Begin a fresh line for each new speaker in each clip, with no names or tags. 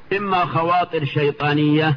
إما خواطر شيطانية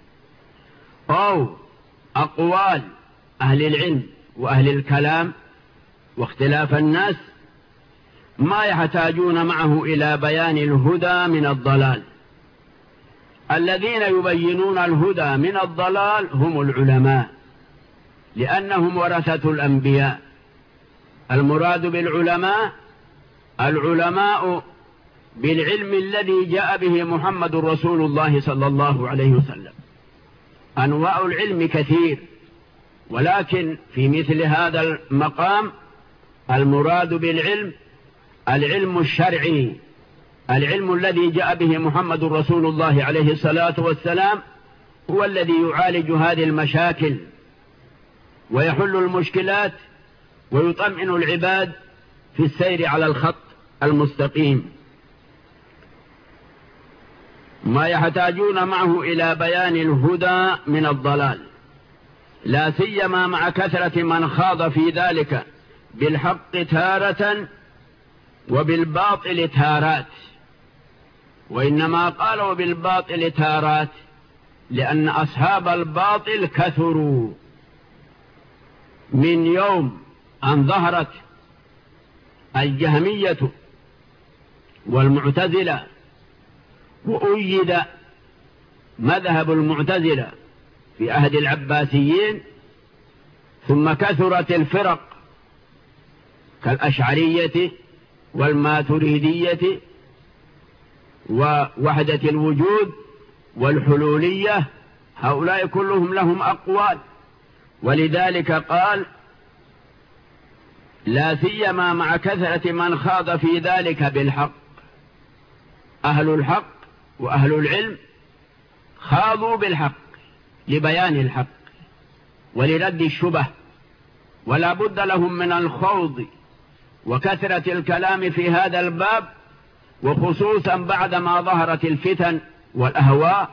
أو أقوال أهل العلم وأهل الكلام واختلاف الناس، ما يحتاجون معه إلى بيان الهدى من الضلال. الذين يبينون الهدى من الضلال هم العلماء، لأنهم ورثة الأنبياء. المراد بالعلماء العلماء بالعلم الذي جاء به محمد رسول الله صلى الله عليه وسلم. أنواع العلم كثير، ولكن في مثل هذا المقام المراد بالعلم العلم الشرعي، العلم الذي جاء به محمد رسول الله عليه الصلاة والسلام، هو الذي يعالج هذه المشاكل ويحل المشكلات ويطمئن العباد في السير على الخط المستقيم. ما يحتاجون معه إلى بيان الهدى من الضلال، لا سيما مع كثرة من خاض في ذلك بالحق تارة وبالباطل تارات. وإنما قالوا بالباطل تارات لأن أصحاب الباطل كثروا. من يوم أن ظهرت الجهمية والمعتزلة وأيد مذهب المعتزلة في عهد العباسيين، ثم كثرت الفرق كالأشعرية والماتريدية ووحدة الوجود والحلولية، هؤلاء كلهم لهم أقوال. ولذلك قال لا سيما مع كثرة من خاض في ذلك بالحق. أهل الحق وأهل العلم خاضوا بالحق لبيان الحق ولرد الشبه، ولا بد لهم من الخوض وكثرة الكلام في هذا الباب، وخصوصا بعدما ظهرت الفتن والأهواء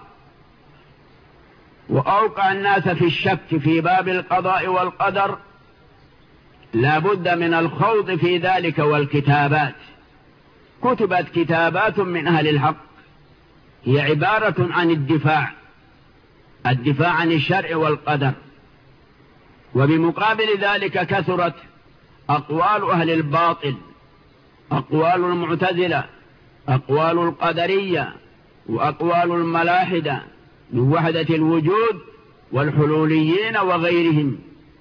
وأوقع الناس في الشك في باب القضاء والقدر. لا بد من الخوض في ذلك. والكتابات كتبت كتابات من أهل الحق هي عبارة عن الدفاع عن الشرع والقدر. وبمقابل ذلك كثرت أقوال أهل الباطل، أقوال المعتزلة، أقوال القدرية، وأقوال الملاحدة من وحدة الوجود والحلوليين وغيرهم.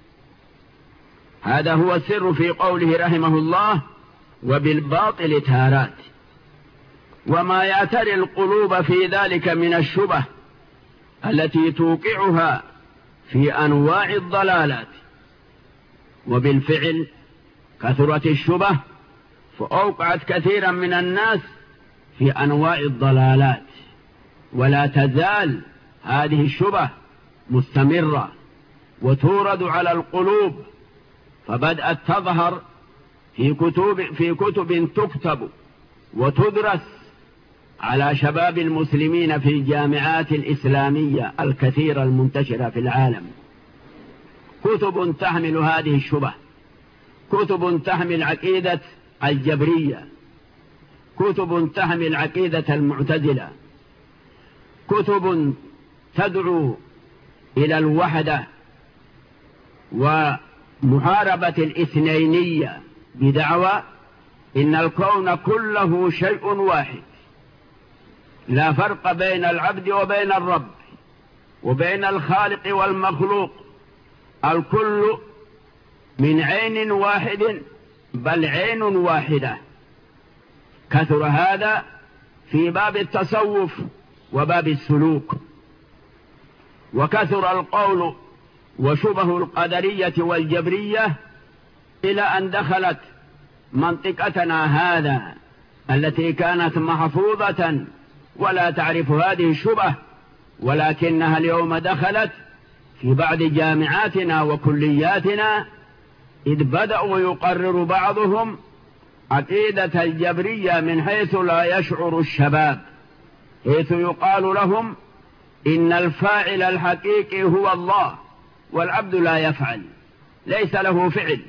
هذا هو السر في قوله رحمه الله وبالباطل تارات. وما يعتري القلوب في ذلك من الشبه التي توقعها في أنواع الضلالات. وبالفعل كثرت الشبه فأوقعت كثيرا من الناس في أنواع الضلالات، ولا تزال هذه الشبه مستمرة وتورد على القلوب، فبدأت تظهر في كتب تكتب وتدرس على شباب المسلمين في الجامعات الإسلامية الكثيرة المنتشرة في العالم، كتب تحمل هذه الشبه، كتب تحمل عقيدة الجبرية، كتب تحمل عقيدة المعتزلة، كتب تدعو إلى الوحدة ومحاربة الاثنينية بدعوى إن الكون كله شيء واحد، لا فرق بين العبد وبين الرب وبين الخالق والمخلوق، الكل من عين واحد بل عين واحدة. كثر هذا في باب التصوف وباب السلوك، وكثر القول وشبه القدرية والجبرية إلى أن دخلت منطقتنا هذا التي كانت محفوظة ولا تعرف هذه الشبه، ولكنها اليوم دخلت في بعض جامعاتنا وكلياتنا، إذ بدأوا يقرر بعضهم عقيدة الجبرية من حيث لا يشعر الشباب، حيث يقال لهم إن الفاعل الحقيقي هو الله والعبد لا يفعل، ليس له فعل،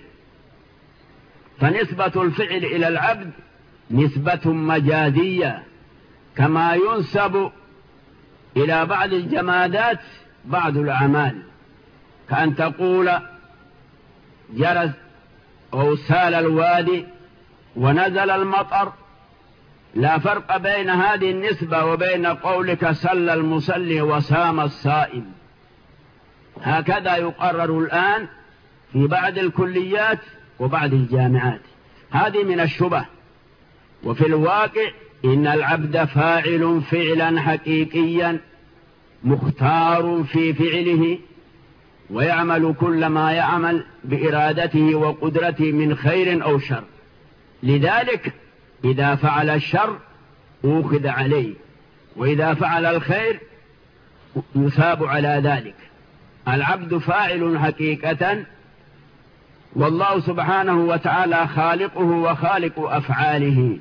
فنسبة الفعل إلى العبد نسبة مجازية، كما ينسب إلى بعض الجمادات بعض الأعمال، كأن تقول جرس أو سال الوادي ونزل المطر، لا فرق بين هذه النسبة وبين قولك صلى المصلي وصام الصائم. هكذا يقرر الآن في بعض الكليات وبعض الجامعات. هذه من الشبه. وفي الواقع إن العبد فاعل فعلا حقيقيا مختار في فعله، ويعمل كل ما يعمل بإرادته وقدرته من خير أو شر. لذلك إذا فعل الشر أخذ عليه، وإذا فعل الخير يثاب على ذلك. العبد فاعل حقيقة، والله سبحانه وتعالى خالقه وخالق أفعاله.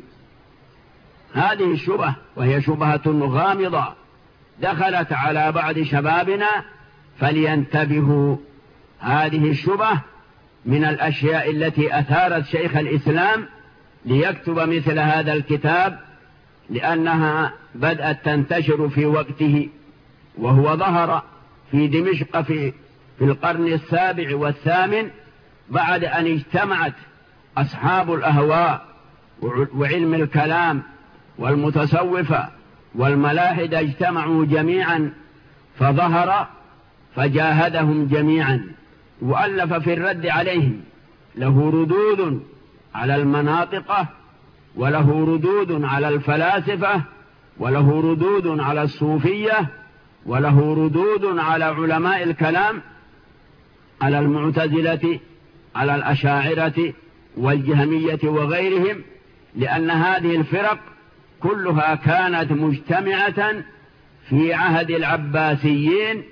هذه الشبهة، وهي شبهة غامضة دخلت على بعض شبابنا، فلينتبهوا. هذه الشبهة من الأشياء التي أثارت شيخ الإسلام ليكتب مثل هذا الكتاب، لأنها بدأت تنتشر في وقته، وهو ظهر في دمشق في القرن السابع والثامن، بعد أن اجتمعت أصحاب الأهواء وعلم الكلام والمتصوفة والملاحدة، اجتمعوا جميعا فظهر فجاهدهم جميعا، وألف في الرد عليهم. له ردود على المناطقة، وله ردود على الفلاسفة، وله ردود على الصوفية، وله ردود على علماء الكلام، على المعتزلة، على الأشاعرة والجهمية وغيرهم، لأن هذه الفرق كلها كانت مجتمعة في عهد العباسيين،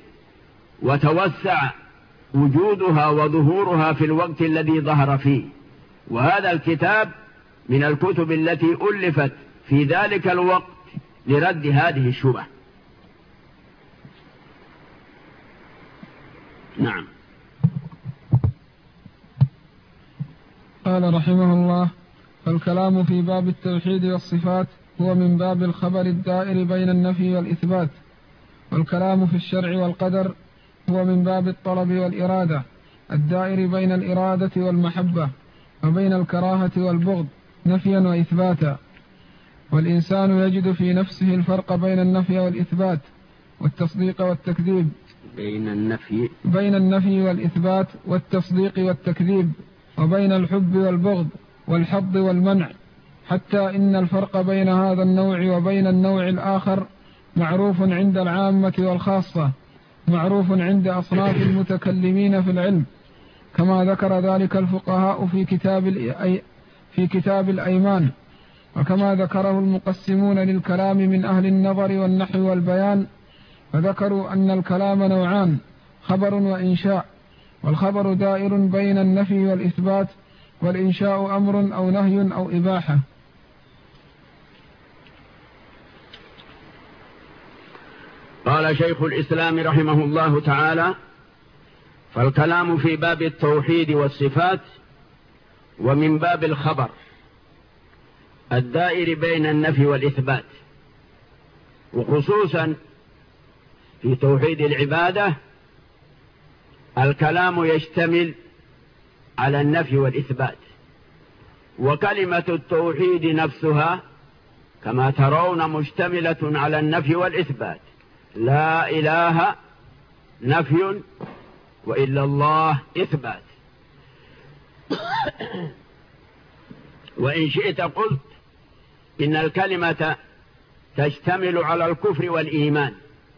وتوسع وجودها وظهورها في الوقت الذي ظهر فيه. وهذا الكتاب من الكتب التي ألفت في ذلك الوقت لرد هذه الشبهة. نعم.
قال رحمه الله: فالكلام في باب التوحيد والصفات هو من باب الخبر الدائر بين النفي والإثبات، والكلام في الشرع والقدر هو من باب الطلب والإرادة الدائر بين الإرادة والمحبة، وبين الكراهة والبغض نفيا وإثباتا. والإنسان يجد في نفسه الفرق بين النفي والإثبات والتصديق والتكذيب، بين النفي والإثبات والتصديق والتكذيب، وبين الحب والبغض والحظ والمنع، حتى إن الفرق بين هذا النوع وبين النوع الآخر معروف عند العامة والخاصة، معروف عند أصناف المتكلمين في العلم، كما ذكر ذلك الفقهاء في كتاب الأيمان، وكما ذكره المقسمون للكلام من أهل النظر والنحو والبيان، فذكروا أن الكلام نوعان: خبر وإنشاء. والخبر دائر بين النفي والإثبات، والإنشاء أمر أو نهي أو إباحة.
قال شيخ الإسلام رحمه الله تعالى: فالكلام في باب التوحيد والصفات ومن باب الخبر الدائر بين النفي والإثبات، وخصوصا في توحيد العبادة الكلام يشتمل على النفي والإثبات. وكلمة التوحيد نفسها كما ترون مشتملة على النفي والإثبات. لا إله نفي، وإلا الله إثبات. وإن شئت قلت إن الكلمة تشتمل على الكفر والإيمان.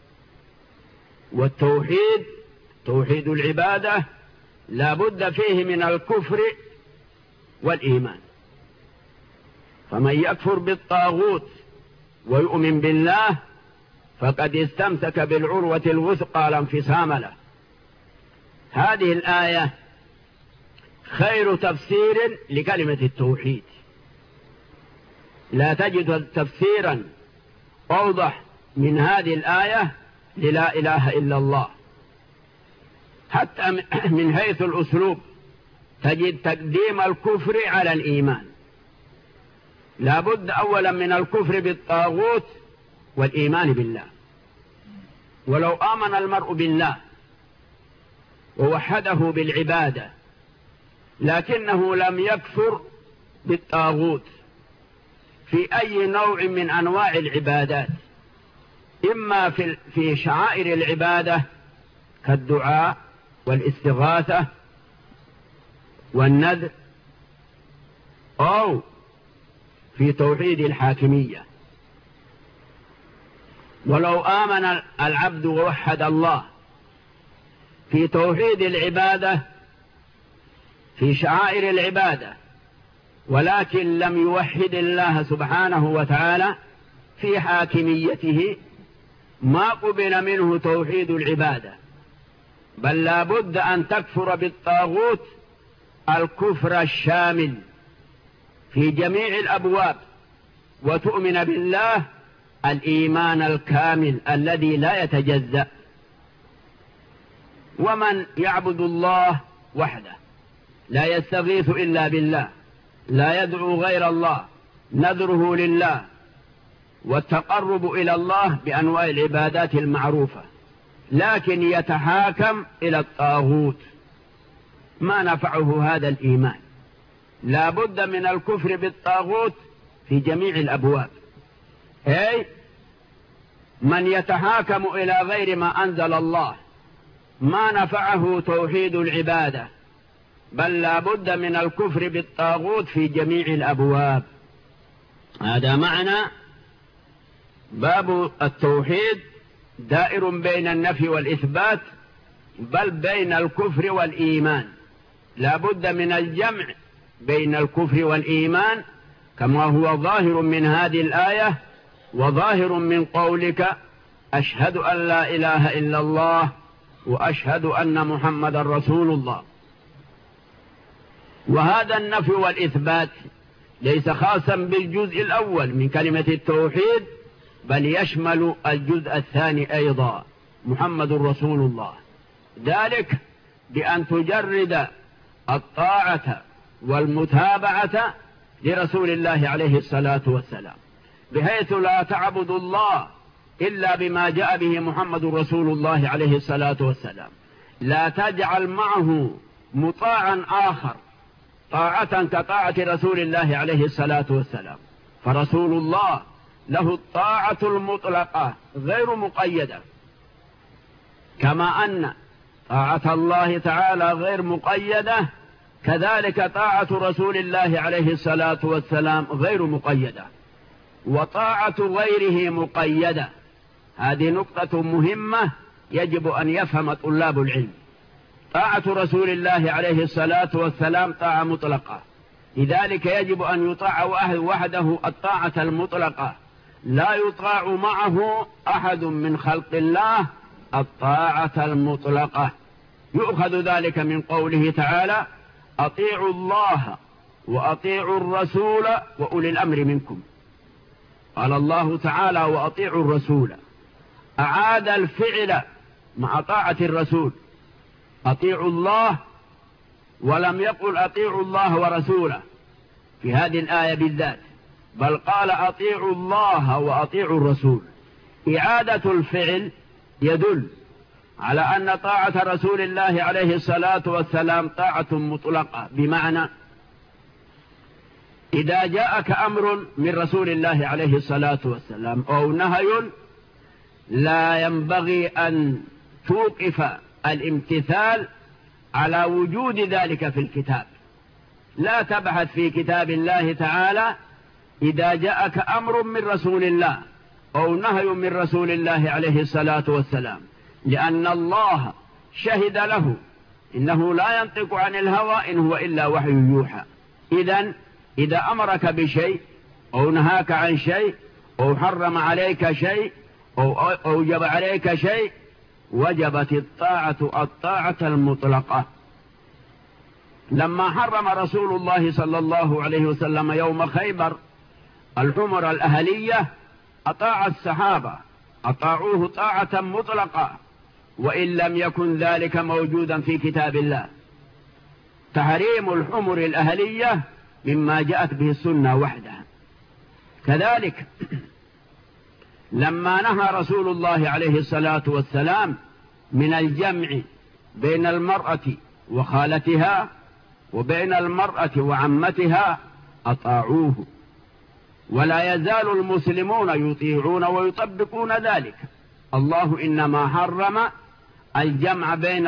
والتوحيد توحيد العبادة لا بد فيه من الكفر والإيمان. فمن يكفر بالطاغوت ويؤمن بالله فقد استمسك بالعروة الوثقى لا انفصام له. هذه الآية خير تفسير لكلمة التوحيد. لا تجد تفسيرا أوضح من هذه الآية للا إله إلا الله. حتى من حيث الأسلوب تجد تقديم الكفر على الإيمان. لا بد أولا من الكفر بالطاغوت والإيمان بالله. ولو آمن المرء بالله ووحده بالعبادة لكنه لم يكفر بالطاغوت في أي نوع من أنواع العبادات، إما في شعائر العبادة كالدعاء والاستغاثة والنذر، أو في توحيد الحاكمية. ولو آمن العبد ووحد الله في توحيد العبادة في شعائر العبادة، ولكن لم يوحد الله سبحانه وتعالى في حاكميته، ما قبل منه توحيد العبادة، بل لا بد أن تكفر بالطاغوت الكفر الشامل في جميع الأبواب، وتؤمن بالله الإيمان الكامل الذي لا يتجزأ. ومن يعبد الله وحده لا يستغيث إلا بالله، لا يدعو غير الله، نذره لله والتقرب إلى الله بأنواع العبادات المعروفة، لكن يتحاكم إلى الطاغوت، ما نفعه هذا الإيمان. لا بد من الكفر بالطاغوت في جميع الأبواب، أي من يتحاكم إلى غير ما أنزل الله ما نفعه توحيد العبادة، بل لا بد من الكفر بالطاغوت في جميع الأبواب. هذا معنى باب التوحيد دائر بين النفي والإثبات، بل بين الكفر والإيمان. لا بد من الجمع بين الكفر والإيمان كما هو ظاهر من هذه الآية وظاهر من قولك أشهد أن لا إله إلا الله وأشهد أن محمد رسول الله. وهذا النفي والإثبات ليس خاصا بالجزء الأول من كلمة التوحيد، بل يشمل الجزء الثاني أيضا، محمد رسول الله، ذلك بأن تجرد الطاعة والمتابعة لرسول الله عليه الصلاة والسلام، بحيث لا تعبد الله إلا بما جاء به محمد رسول الله عليه الصلاة والسلام. لا تجعل معه مطاعا آخر طاعة كطاعة رسول الله عليه الصلاة والسلام، فرسول الله له الطاعة المطلقة غير مقيدة، كما أن طاعة الله تعالى غير مقيدة، كذلك طاعة رسول الله عليه الصلاة والسلام غير مقيدة، وطاعة غيره مقيدة. هذه نقطة مهمة يجب أن يفهم طلاب العلم. طاعة رسول الله عليه الصلاة والسلام طاعة مطلقة، لذلك يجب أن يطاع وحده الطاعة المطلقة، لا يطاع معه أحد من خلق الله الطاعة المطلقة. يؤخذ ذلك من قوله تعالى أطيعوا الله وأطيعوا الرسول وأولي الأمر منكم. قال الله تعالى وأطيعوا الرسول، أعاد الفعل مع طاعة الرسول، أطيعوا الله، ولم يقل أطيعوا الله ورسوله في هذه الآية بالذات، بل قال أطيعوا الله وأطيعوا الرسول. إعادة الفعل يدل على أن طاعة رسول الله عليه الصلاة والسلام طاعة مطلقة، بمعنى إذا جاءك أمر من رسول الله عليه الصلاة والسلام أو نهي، لا ينبغي أن توقف الامتثال على وجود ذلك في الكتاب. لا تبحث في كتاب الله تعالى إذا جاءك أمر من رسول الله أو نهي من رسول الله عليه الصلاة والسلام، لأن الله شهد له إنه لا ينطق عن الهوى إن هو إلا وحي يوحى. إذا أمرك بشيء أو نهاك عن شيء أو حرم عليك شيء أو أوجب عليك شيء، وجبت الطاعة المطلقة. لما حرم رسول الله صلى الله عليه وسلم يوم خيبر الحمر الأهلية، أطاع الصحابة، أطاعوه طاعة مطلقة، وإن لم يكن ذلك موجودا في كتاب الله. تحريم الحمر الأهلية مما جاءت به السنة وحدها. كذلك لما نهى رسول الله عليه الصلاة والسلام من الجمع بين المرأة وخالتها وبين المرأة وعمتها أطاعوه، ولا يزال المسلمون يطيعون ويطبقون ذلك. الله إنما حرم الجمع بين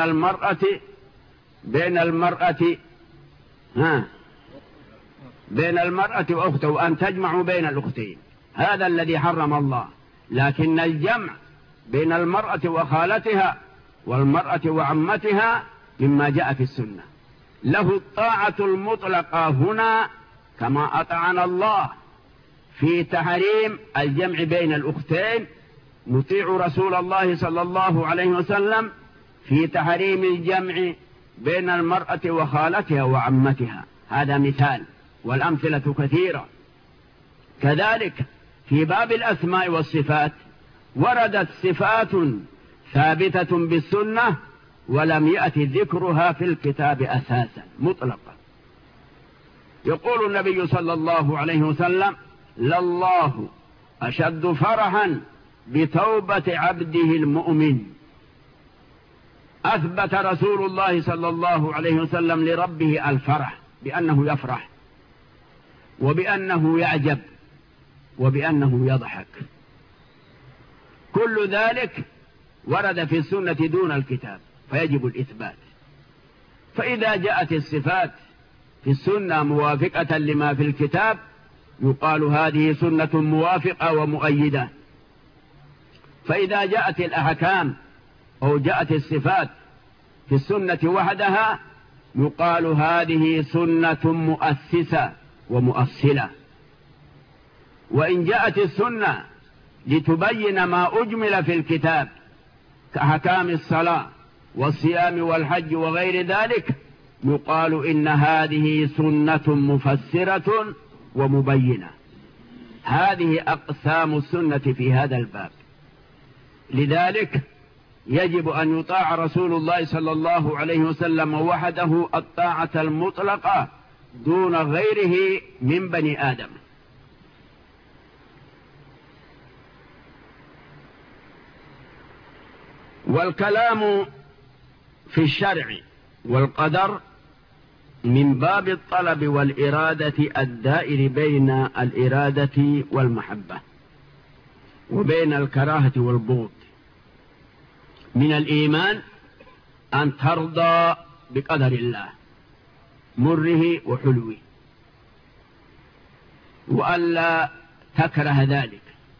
المرأة وأخته، وأن تجمعوا بين الأختين، هذا الذي حرم الله. لكن الجمع بين المرأة وخالتها والمرأة وعمتها مما جاء في السنة. له الطاعة المطلقة هنا كما أطعنا الله في تحريم الجمع بين الأختين، نطيع رسول الله صلى الله عليه وسلم في تحريم الجمع بين المرأة وخالتها وعمتها. هذا مثال، والأمثلة كثيرة. كذلك في باب الأسماء والصفات وردت صفات ثابتة بالسنة ولم يأتي ذكرها في الكتاب أساسا مطلقا. يقول النبي صلى الله عليه وسلم: لله أشد فرحا بتوبة عبده المؤمن. أثبت رسول الله صلى الله عليه وسلم لربه الفرح، بأنه يفرح وبأنه يعجب وبأنه يضحك. كل ذلك ورد في السنة دون الكتاب، فيجب الإثبات. فإذا جاءت الصفات في السنة موافقة لما في الكتاب يقال هذه سنة موافقة ومؤيدة. فإذا جاءت الأحكام أو جاءت الصفات في السنة وحدها يقال هذه سنة مؤسسة ومؤصلة. وإن جاءت السنة لتبين ما أجمل في الكتاب كأحكام الصلاة والصيام والحج وغير ذلك يقال إن هذه سنة مفسرة ومبينة. هذه أقسام السنة في هذا الباب. لذلك يجب أن يطاع رسول الله صلى الله عليه وسلم وحده الطاعة المطلقة دون غيره من بني آدم. والكلام في الشرع والقدر من باب الطلب والإرادة الدائر بين الإرادة والمحبة وبين الكراهة والبغض. من الإيمان أن ترضى بقدر الله مره وحلوه، وألا تكره ذلك.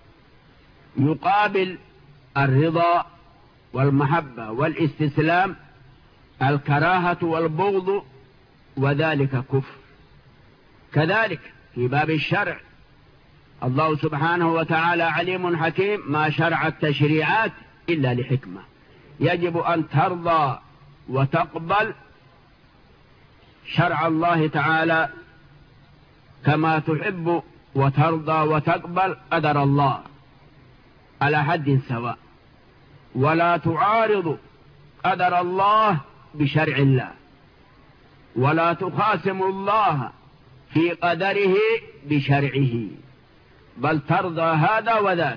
يقابل الرضا والمحبة والاستسلام الكراهة والبغض، وذلك كفر. كذلك في باب الشرع الله سبحانه وتعالى عليم حكيم، ما شرع التشريعات إلا لحكمة. يجب أن ترضى وتقبل شرع الله تعالى كما تحب وترضى وتقبل قدر الله على حد سواء، ولا تعارض قدر الله بشرع الله، ولا تخاصم الله في قدره بشرعه، بل ترضى هذا وذاك.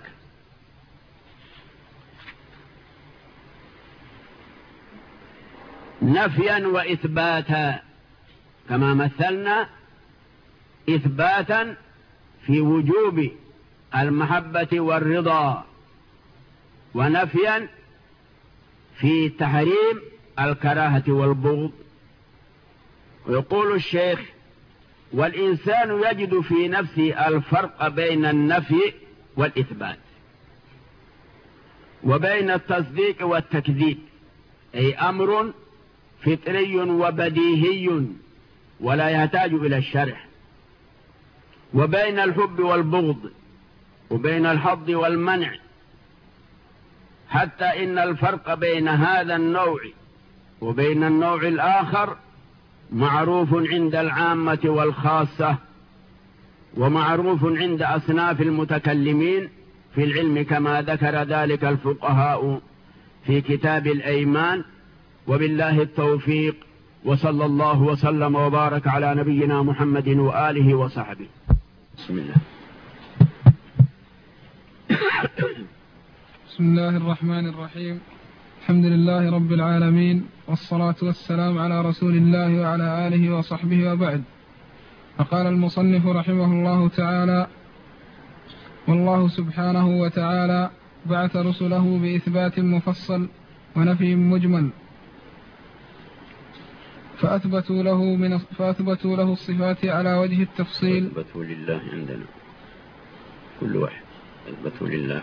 نفيا وإثباتا، كما مثلنا إثباتا في وجوب المحبة والرضا، ونفيا في تحريم الكراهة والبغض. ويقول الشيخ: والإنسان يجد في نفسه الفرق بين النفي والإثبات وبين التصديق والتكذيب، أي أمر فطري وبديهي ولا يحتاج إلى الشرح، وبين الحب والبغض، وبين الحظ والمنع، حتى إن الفرق بين هذا النوع وبين النوع الآخر معروف عند العامة والخاصة، ومعروف عند أصناف المتكلمين في العلم، كما ذكر ذلك الفقهاء في كتاب الأيمان. وبالله التوفيق، وصلى الله وسلم وبارك على نبينا محمد وآله وصحبه. بسم الله.
بسم الله الرحمن الرحيم. الحمد لله رب العالمين، والصلاة والسلام على رسول الله وعلى آله وصحبه وبعد. فقال المصنف رحمه الله تعالى: والله سبحانه وتعالى بعث رسله بإثبات مفصل ونفي مجمل، فأثبتوا له الصفات على وجه التفصيل.
أثبتوا لله عندنا كل واحد أثبتوا لله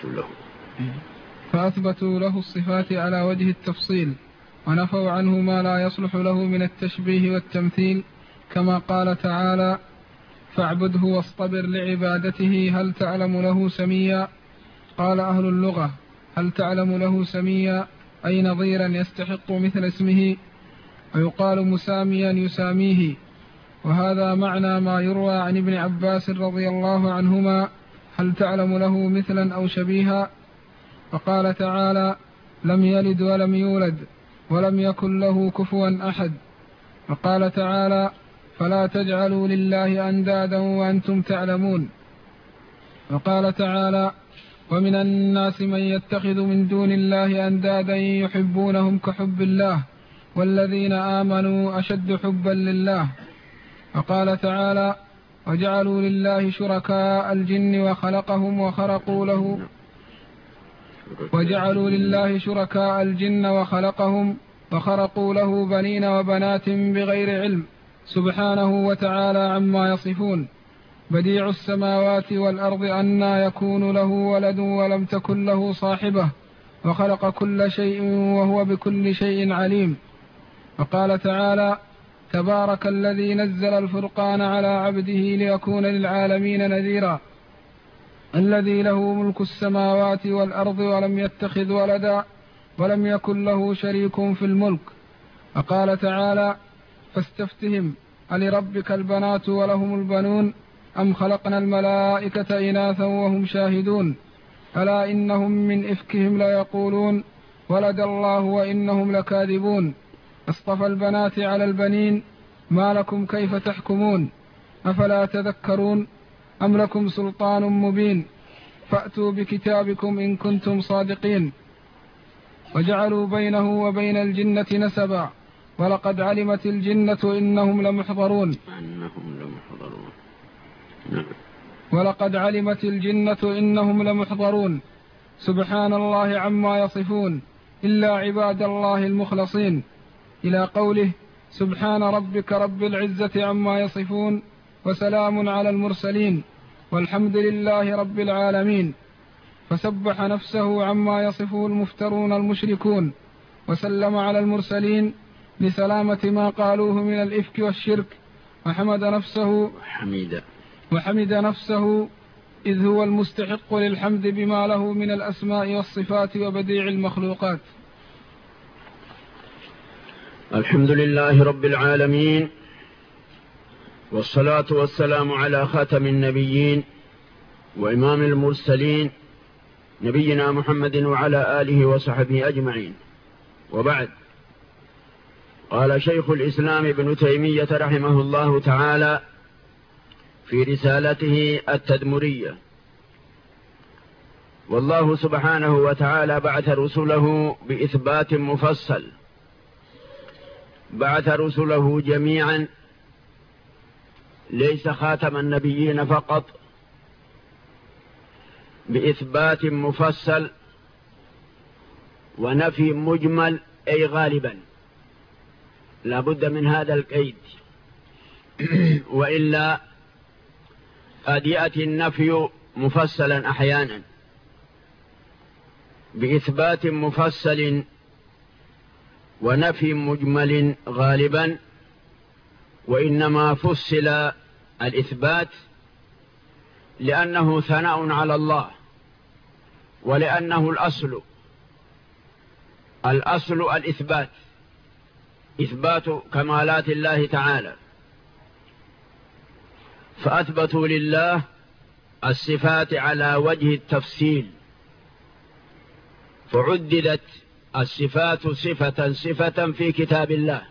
فأثبتوا له الصفات على وجه التفصيل، ونفوا عنه ما لا يصلح له من التشبيه والتمثيل، كما قال تعالى: فاعبده واصطبر لعبادته هل تعلم له سميا. قال أهل اللغة: هل تعلم له سميا أي نظيرا يستحق مثل اسمه، ويقال مساميا يساميه. وهذا معنى ما يروى عن ابن عباس رضي الله عنهما: هل تعلم له مثلا أو شبيها. وقال تعالى: لم يلد ولم يولد ولم يكن له كفوا أحد. وقال تعالى: فلا تجعلوا لله أندادا وأنتم تعلمون. وقال تعالى: ومن الناس من يتخذ من دون الله أندادا يحبونهم كحب الله والذين آمنوا أشد حبا لله. وقال تعالى: وجعلوا لله شركاء الجن وخلقهم وخرقوا له بنين وبنات بغير علم سبحانه وتعالى عما يصفون. بديع السماوات والأرض أنى يكون له ولد ولم تكن له صاحبة وخلق كل شيء وهو بكل شيء عليم. وقال تعالى: تبارك الذي نزل الفرقان على عبده ليكون للعالمين نذيرا، الذي له ملك السماوات والأرض ولم يتخذ ولدا ولم يكن له شريك في الملك. وقال تعالى: فاستفتهم ألربك البنات ولهم البنون أم خلقنا الملائكة إناثا وهم شاهدون ألا إنهم من إفكهم ليقولون ولد الله وإنهم لكاذبون اصطفى البنات على البنين ما لكم كيف تحكمون أفلا تذكرون أم لكم سلطان مبين فأتوا بكتابكم إن كنتم صادقين. وجعلوا بينه وبين الجنة نسبا ولقد علمت الجنة إنهم لمحضرون. ولقد علمت الجنة إنهم لمحضرون. سبحان الله عما يصفون إلا عباد الله المخلصين، إلى قوله: سبحان ربك رب العزة عما يصفون وسلام على المرسلين والحمد لله رب العالمين. فسبح نفسه عما يصفه المفترون المشركون، وسلم على المرسلين لسلامة ما قالوه من الإفك والشرك، وحمد نفسه إذ هو المستحق للحمد بما له من الأسماء والصفات وبديع المخلوقات.
الحمد لله رب العالمين، والصلاة والسلام على خاتم النبيين وإمام المرسلين نبينا محمد وعلى آله وصحبه أجمعين، وبعد. قال شيخ الإسلام ابن تيمية رحمه الله تعالى في رسالته التدمرية: والله سبحانه وتعالى بعث رسله بإثبات مفصل، بعث رسله جميعا ليس خاتم النبيين فقط، بإثبات مفصل ونفي مجمل أي غالبا، لا بد من هذا القيد، وإلا قد يأتي النفي مفصلا أحيانا. بإثبات مفصل ونفي مجمل غالبا، وإنما فصل الإثبات لأنه ثناء على الله، ولأنه الأصل الإثبات، إثبات كمالات الله تعالى. فأثبتوا لله الصفات على وجه التفصيل، فعددت الصفات صفة في كتاب الله،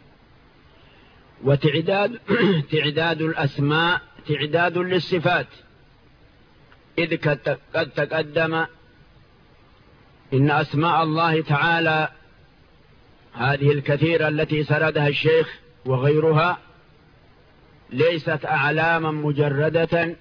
وتعداد الأسماء تعداد للصفات، إذ قد تقدم إن أسماء الله تعالى هذه الكثيرة التي سردها الشيخ وغيرها ليست أعلاما مجردة،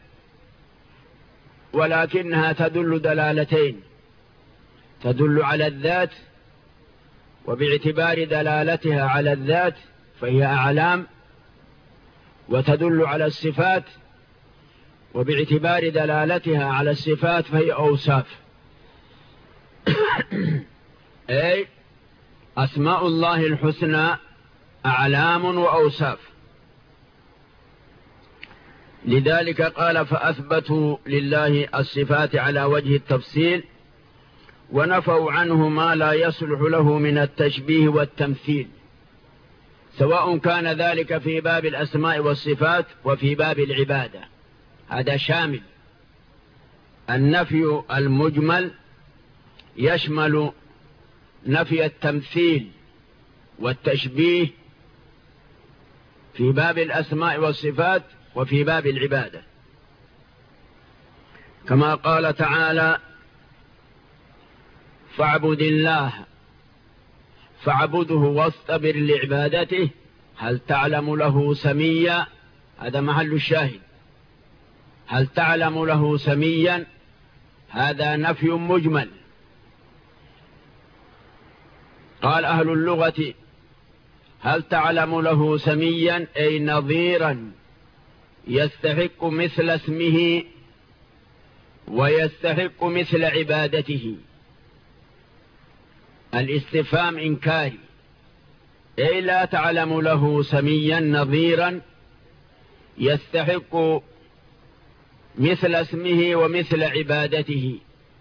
ولكنها تدل دلالتين: تدل على الذات، وباعتبار دلالتها على الذات فهي أعلام، وتدل على الصفات، وباعتبار دلالتها على الصفات فهي أوصاف. أي أسماء الله الحسنى أعلام وأوصاف. لذلك قال: فأثبتوا لله الصفات على وجه التفصيل، ونفوا عنه ما لا يصلح له من التشبيه والتمثيل، سواء كان ذلك في باب الأسماء والصفات وفي باب العبادة. هذا شامل. النفي المجمل يشمل نفي التمثيل والتشبيه في باب الأسماء والصفات وفي باب العبادة، كما قال تعالى: فاعبد الله فاعبده واصطبر لعبادته هل تعلم له سميا. هذا محل الشاهد. هل تعلم له سميا، هذا نفي مجمل. قال أهل اللغة: هل تعلم له سميا أي نظيرا يستحق مثل اسمه ويستحق مثل عبادته. الاستفهام إنكاري، أي لا تعلم له سميا نظيرا يستحق مثل اسمه ومثل عبادته.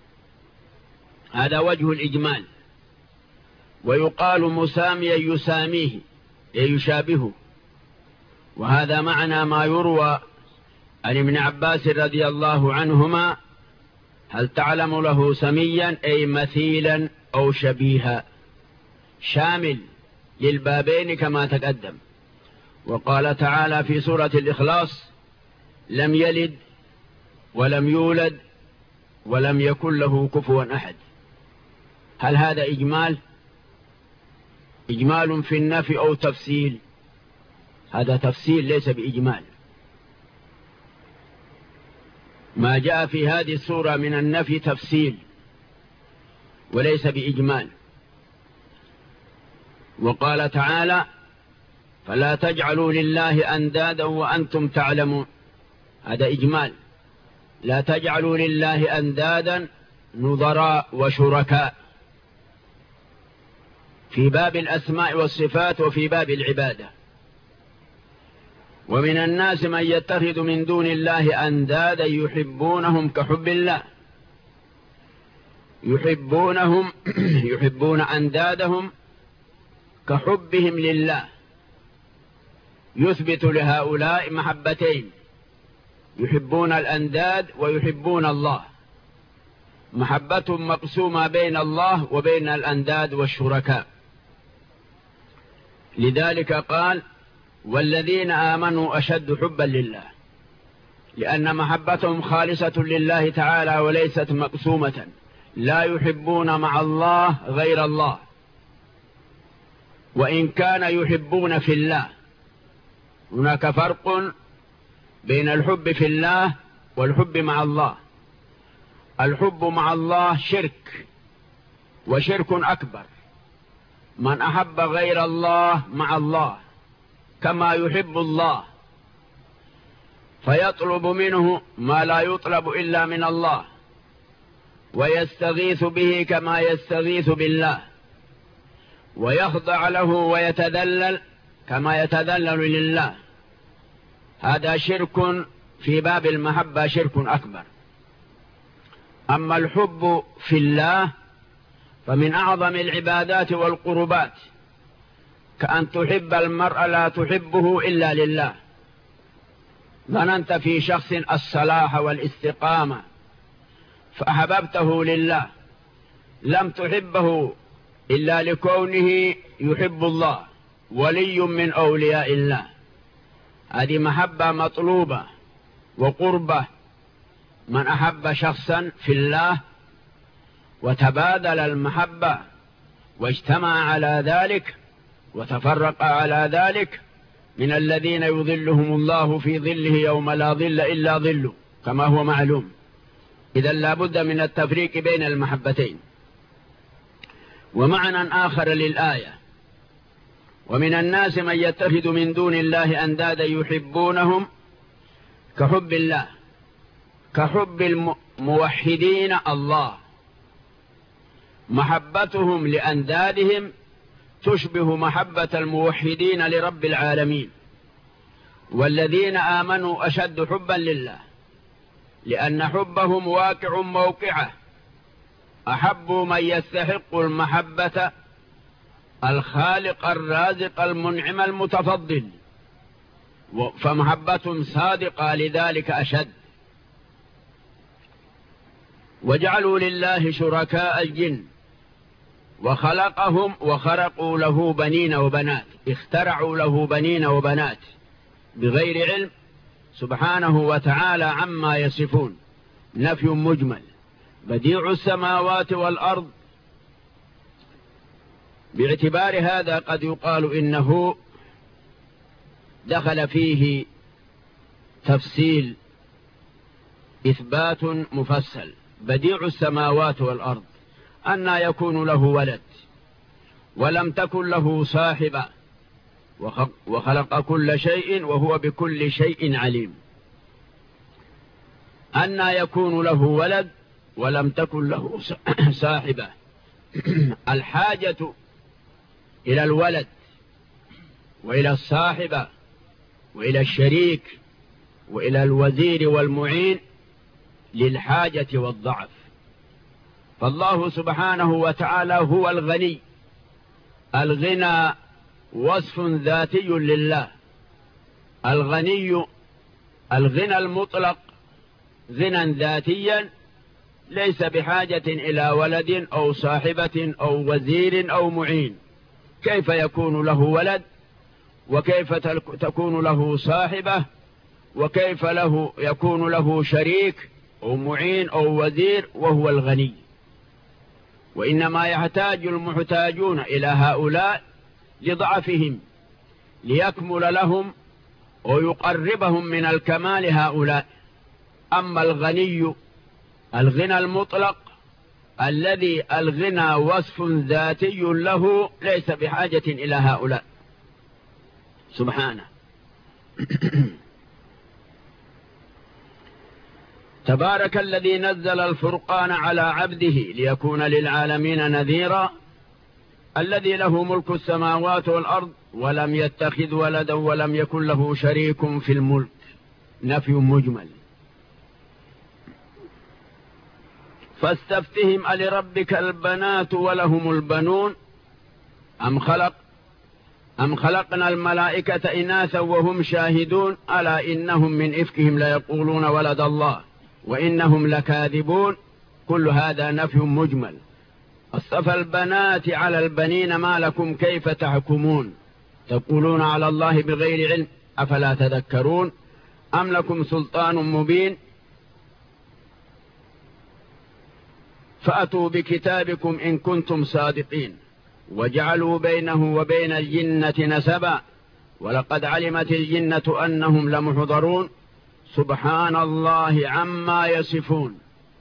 هذا وجه الإجمال. ويقال مساميا يساميه أي يشابهه، وهذا معنى ما يروى عن ابن عباس رضي الله عنهما: هل تعلم له سميا أي مثيلا أو شبيها، شامل للبابين كما تقدم. وقال تعالى في سورة الإخلاص: لم يلد ولم يولد ولم يكن له كفوا أحد. هل هذا إجمال في النفي أو تفصيل؟ هذا تفصيل ليس بإجمال. ما جاء في هذه السورة من النفي تفصيل وليس بإجمال. وقال تعالى: فلا تجعلوا لله أندادا وأنتم تعلمون. هذا إجمال. لا تجعلوا لله أندادا نظراء وشركاء في باب الأسماء والصفات وفي باب العبادة. ومن الناس من يتخذ من دون الله أندادا يحبونهم كحب الله. يحبون أندادهم كحبهم لله. يثبت لهؤلاء محبتين: يحبون الأنداد ويحبون الله، محبة مقسومة بين الله وبين الأنداد والشركاء. لذلك قال: والذين آمنوا أشد حبا لله، لأن محبتهم خالصة لله تعالى وليست مقسومة. لا يحبون مع الله غير الله، وإن كان يحبون في الله. هناك فرق بين الحب في الله والحب مع الله. الحب مع الله شرك، وشرك أكبر. من أحب غير الله مع الله كما يحب الله، فيطلب منه ما لا يطلب إلا من الله، ويستغيث به كما يستغيث بالله، ويخضع له ويتذلل كما يتذلل لله. هذا شرك في باب المحبة، شرك أكبر. أما الحب في الله فمن أعظم العبادات والقربات، كأن تحب المرء لا تحبه إلا لله. ظننت في شخص الصلاح والاستقامة فأحببته لله، لم تحبه إلا لكونه يحب الله، ولي من أولياء الله. هذه محبة مطلوبة وقربة. من أحب شخصا في الله وتبادل المحبة واجتمع على ذلك وتفرق على ذلك من الذين يظلهم الله في ظله يوم لا ظل إلا ظله كما هو معلوم. إذن لا بد من التفريق بين المحبتين. ومعنى آخر للآية: ومن الناس من يتخذ من دون الله أندادا يحبونهم كحب الله، كحب الموحدين الله، محبتهم لأندادهم تشبه محبة الموحدين لرب العالمين. والذين آمنوا أشد حبا لله، لأن حبهم واقع موقعه، أحبوا من يستحق المحبة الخالق الرازق المنعم المتفضل، فمحبة صادقة لذلك أشد. وجعلوا لله شركاء الجن وخلقهم وخرقوا له بنين وبنات، اخترعوا له بنين وبنات بغير علم سبحانه وتعالى عما يصفون. نفي مجمل. بديع السماوات والأرض، باعتبار هذا قد يقال إنه دخل فيه تفصيل إثبات مفصل. بديع السماوات والأرض، أن يكون له ولد ولم تكن له صاحبة، وخلق كل شيء وهو بكل شيء عليم. أن يكون له ولد ولم تكن له صاحبة. الحاجة إلى الولد وإلى الصاحبة وإلى الشريك وإلى الوزير والمعين للحاجة والضعف. فالله سبحانه وتعالى هو الغني. الغنى وصف ذاتي لله. الغنى المطلق غنى ذاتيا، ليس بحاجة إلى ولد أو صاحبة أو وزير أو معين. كيف يكون له ولد؟ وكيف تكون له صاحبة؟ وكيف يكون له شريك أو معين أو وزير وهو الغني؟ وإنما يحتاج المحتاجون إلى هؤلاء لضعفهم ليكمل لهم ويقربهم من الكمال هؤلاء. أما الغنى المطلق الذي الغنى وصف ذاتي له، ليس بحاجة إلى هؤلاء سبحانه. تبارك الذي نزل الفرقان على عبده ليكون للعالمين نذيرا، الذي له ملك السماوات والأرض ولم يتخذ ولدا ولم يكن له شريك في الملك. نفي مجمل. فاستفتهم ألربك البنات ولهم البنون أم خلقنا الملائكة إناثا وهم شاهدون ألا إنهم من إفكهم ليقولون ولد الله وإنهم لكاذبون. كل هذا نفي مجمل. اصطفى البنات على البنين ما لكم كيف تحكمون تقولون على الله بغير علم أفلا تذكرون أم لكم سلطان مبين فأتوا بكتابكم إن كنتم صادقين. وجعلوا بينه وبين الجنة نسبا ولقد علمت الجنة أنهم لمحضرون سبحان الله عما يصفون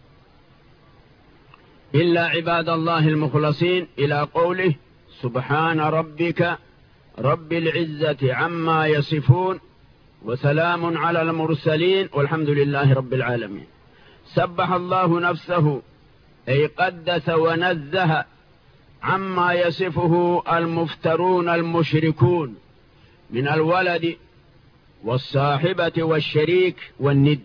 إلا عباد الله المخلصين، إلى قوله سبحان ربك رب العزة عما يصفون وسلام على المرسلين والحمد لله رب العالمين. سبح الله نفسه أي قدس ونزه عما يصفه المفترون المشركون من الولد والصاحبة والشريك والند.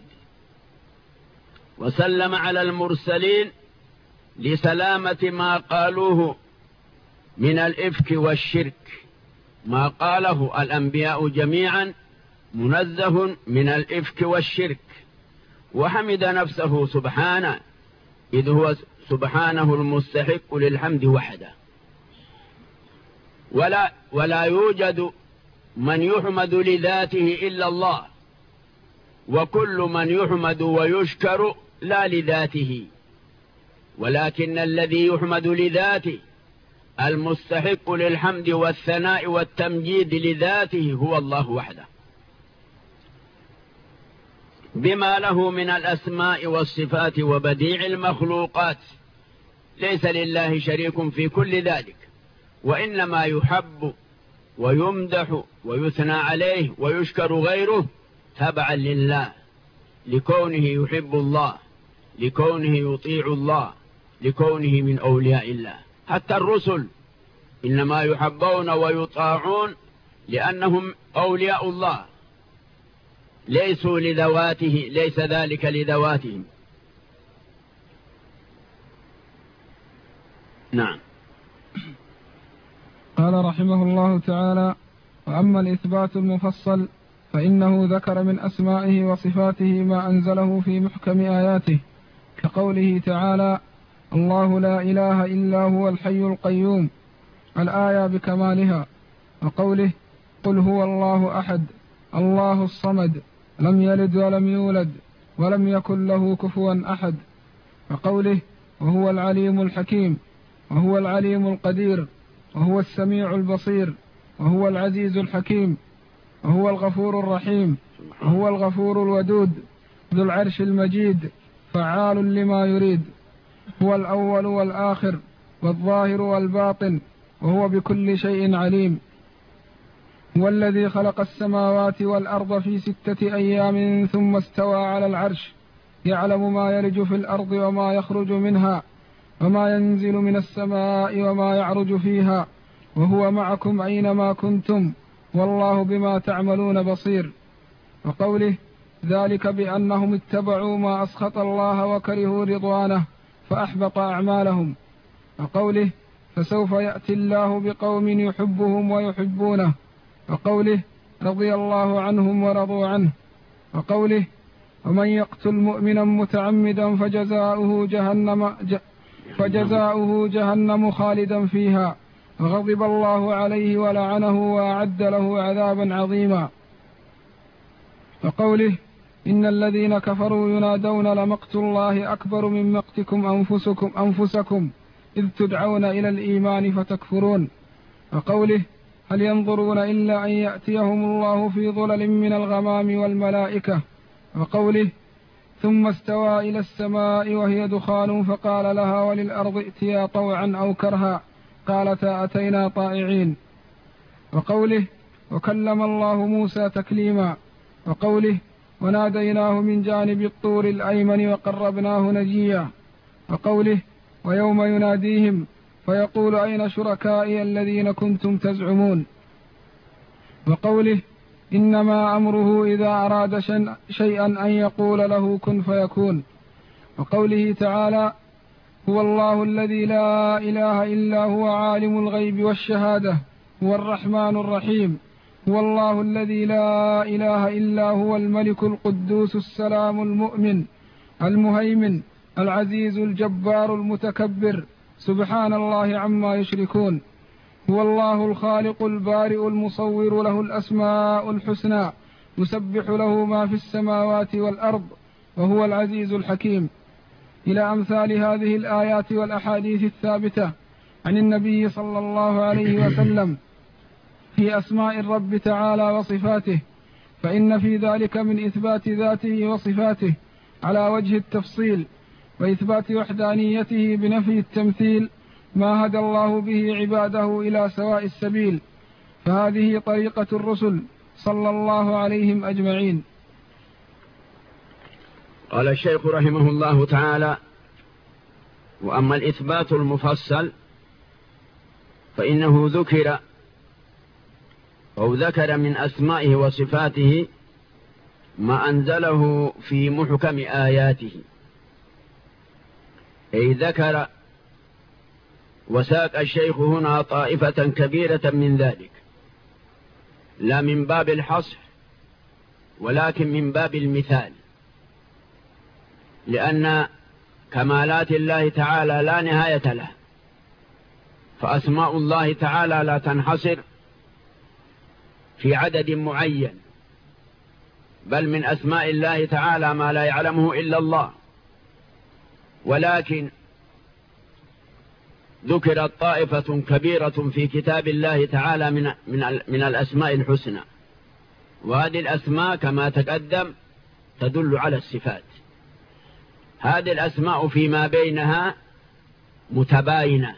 وسلم على المرسلين لسلامة ما قالوه من الإفك والشرك. ما قاله الأنبياء جميعا منزه من الإفك والشرك. وحمد نفسه سبحانه إذ هو سبحانه المستحق للحمد وحده. ولا يوجد من يحمد لذاته إلا الله، وكل من يحمد ويشكر لا لذاته. ولكن الذي يحمد لذاته المستحق للحمد والثناء والتمجيد لذاته هو الله وحده، بما له من الأسماء والصفات وبديع المخلوقات، ليس لله شريك في كل ذلك، وإنما يحب ويمدح ويثنى عليه ويشكر غيره تبعا لله، لكونه يحب الله، لكونه يطيع الله، لكونه من أولياء الله. حتى الرسل إنما يحبون ويطاعون لأنهم أولياء الله، ليسوا لذواته، ليس ذلك لذواتهم. نعم.
قال رحمه الله تعالى: وأما الإثبات المفصل فإنه ذكر من أسمائه وصفاته ما أنزله في محكم آياته، كقوله تعالى: الله لا إله إلا هو الحي القيوم، الآية بكمالها، وقوله: قل هو الله أحد الله الصمد لم يلد ولم يولد ولم يكن له كفوا أحد، وقوله: وهو العليم الحكيم، وهو العليم القدير، وهو السميع البصير، وهو العزيز الحكيم، وهو الغفور الرحيم، وهو الغفور الودود ذو العرش المجيد فعال لما يريد، هو الأول والآخر والظاهر والباطن، وهو بكل شيء عليم. هو الذي خلق السماوات والأرض في 6 أيام ثم استوى على العرش، يعلم ما يلج في الأرض وما يخرج منها وما ينزل من السماء وما يعرج فيها، وهو معكم أينما كنتم والله بما تعملون بصير. وقوله: ذلك بأنهم اتبعوا ما أسخط الله وكرهوا رضوانه فأحبط أعمالهم. وقوله: فسوف يأتي الله بقوم يحبهم ويحبونه. وقوله: رضي الله عنهم ورضوا عنه. وقوله: ومن يقتل مؤمنا متعمدا فجزاؤه جهنم خالدا فيها وغضب الله عليه ولعنه وأعد له عذابا عظيما. وقوله: إن الذين كفروا ينادون لمقت الله أكبر من مقتكم أنفسكم إذ تدعون إلى الإيمان فتكفرون. وقوله: هل ينظرون إلا أن يأتيهم الله في ظلل من الغمام والملائكة. وقوله: ثم استوى إلى السماء وهي دخان فقال لها وللأرض ائتيا طوعا أو كرها قالتا أتينا طائعين. وقوله: وكلم الله موسى تكليما. وقوله: وناديناه من جانب الطور الأيمن وقربناه نجيا. وقوله: ويوم يناديهم فيقول أين شركائي الذين كنتم تزعمون. وقوله: إنما أمره إذا أراد شيئا أن يقول له كن فيكون. وقوله تعالى: هو الله الذي لا إله إلا هو عالم الغيب والشهادة هو الرحمن الرحيم. هو الله الذي لا إله إلا هو الملك القدوس السلام المؤمن المهيمن العزيز الجبار المتكبر سبحان الله عما يشركون. هو الله الخالق البارئ المصور له الأسماء الحسنى يسبح له ما في السماوات والأرض وهو العزيز الحكيم، إلى أمثال هذه الآيات والأحاديث الثابتة عن النبي صلى الله عليه وسلم في أسماء الرب تعالى وصفاته، فإن في ذلك من إثبات ذاته وصفاته على وجه التفصيل، وإثبات وحدانيته بنفي التمثيل ما هدى الله به عباده إلى سواء السبيل، فهذه طريقة الرسل صلى الله عليهم أجمعين.
قال الشيخ رحمه الله تعالى: وأما الإثبات المفصل فإنه ذكر من أسمائه وصفاته ما أنزله في محكم آياته، أي ذكر وساق الشيخ هنا طائفة كبيرة من ذلك، لا من باب الحصر ولكن من باب المثال، لأن كمالات الله تعالى لا نهاية لها، فأسماء الله تعالى لا تنحصر في عدد معين، بل من أسماء الله تعالى ما لا يعلمه إلا الله، ولكن ذكرت طائفة كبيرة في كتاب الله تعالى من الأسماء الحسنى، وهذه الأسماء كما تقدم تدل على الصفات. هذه الأسماء فيما بينها متباينة،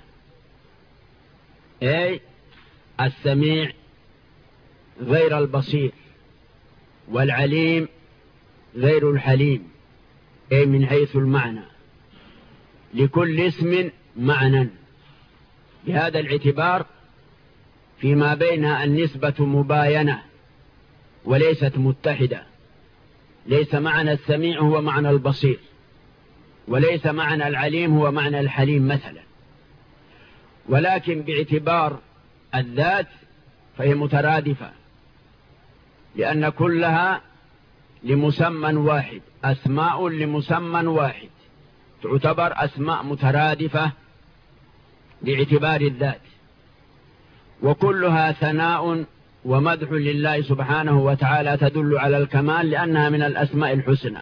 أي السميع غير البصير، والعليم غير الحليم، أي من حيث المعنى، لكل اسم معنى. بهذا الاعتبار فيما بينها النسبة مباينة وليست متحدة. ليس معنى السميع هو معنى البصير، وليس معنى العليم هو معنى الحليم مثلا، ولكن باعتبار الذات فهي مترادفة، لأن كلها لمسمى واحد، أسماء لمسمى واحد، تعتبر أسماء مترادفة باعتبار الذات، وكلها ثناء ومدح لله سبحانه وتعالى تدل على الكمال، لأنها من الأسماء الحسنى.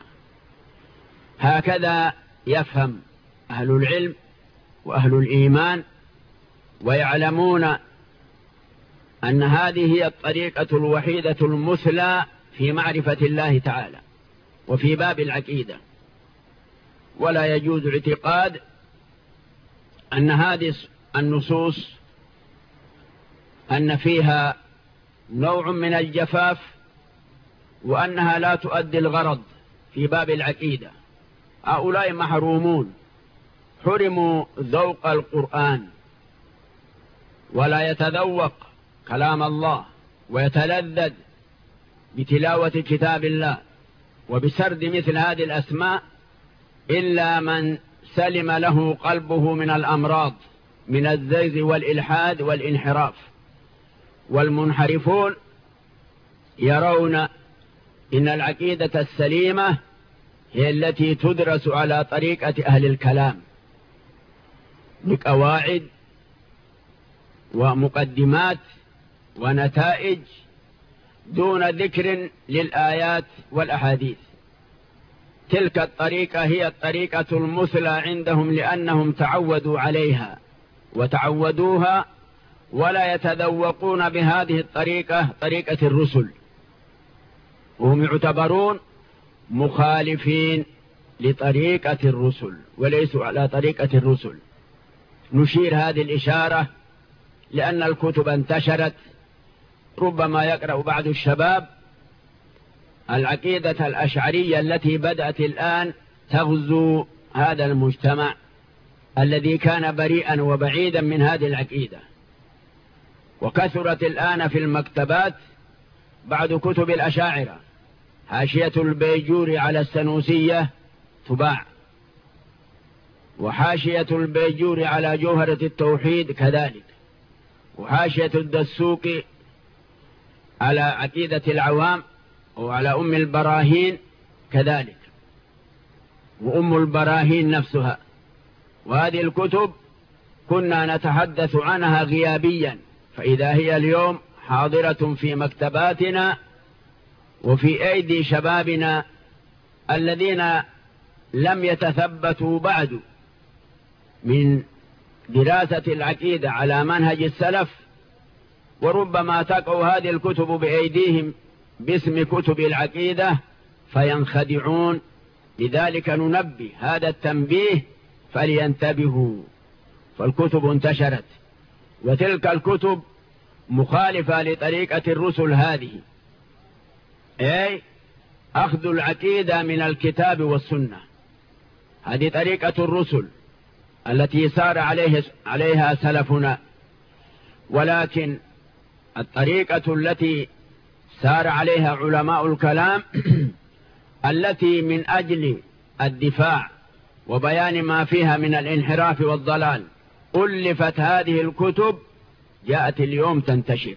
هكذا يفهم أهل العلم وأهل الإيمان، ويعلمون أن هذه هي الطريقة الوحيدة المثلى في معرفة الله تعالى وفي باب العقيدة. ولا يجوز اعتقاد أن هذه النصوص أن فيها نوع من الجفاف، وأنها لا تؤدي الغرض في باب العقيدة. هؤلاء محرومون، حرموا ذوق القرآن، ولا يتذوق كلام الله ويتلذذ بتلاوة كتاب الله وبسرد مثل هذه الأسماء إلا من سلم له قلبه من الأمراض، من الزيغ والإلحاد والانحراف. والمنحرفون يرون إن العقيدة السليمة هي التي تدرس على طريقة أهل الكلام، بقواعد ومقدمات ونتائج، دون ذكر للآيات والأحاديث. تلك الطريقة هي الطريقة المثلى عندهم، لأنهم تعودوا عليها وتعودوها، ولا يتذوقون بهذه الطريقة طريقة الرسل، وهم يعتبرون مخالفين لطريقة الرسل وليسوا على طريقة الرسل. نشير هذه الإشارة لأن الكتب انتشرت، ربما يقرأ بعض الشباب العقيدة الأشعرية التي بدأت الآن تغزو هذا المجتمع الذي كان بريئا وبعيدا من هذه العقيدة. وكثرت الآن في المكتبات بعض كتب الأشاعرة، حاشية البيجوري على السنوسية تباع، وحاشية البيجوري على جوهرة التوحيد كذلك، وحاشية الدسوقي على عقيدة العوام وعلى أم البراهين كذلك، وأم البراهين نفسها. وهذه الكتب كنا نتحدث عنها غيابيا، فإذا هي اليوم حاضرة في مكتباتنا وفي أيدي شبابنا الذين لم يتثبتوا بعد من دراسة العقيدة على منهج السلف، وربما تقع هذه الكتب بأيديهم باسم كتب العقيدة فينخدعون. لذلك ننبه هذا التنبيه فلينتبهوا، فالكتب انتشرت، وتلك الكتب مخالفة لطريقة الرسل هذه، أي أخذ العقيدة من الكتاب والسنة. هذه طريقة الرسل التي سار عليها سلفنا، ولكن الطريقة التي سار عليها علماء الكلام التي من أجل الدفاع وبيان ما فيها من الانحراف والضلال ألفت هذه الكتب، جاءت اليوم تنتشر،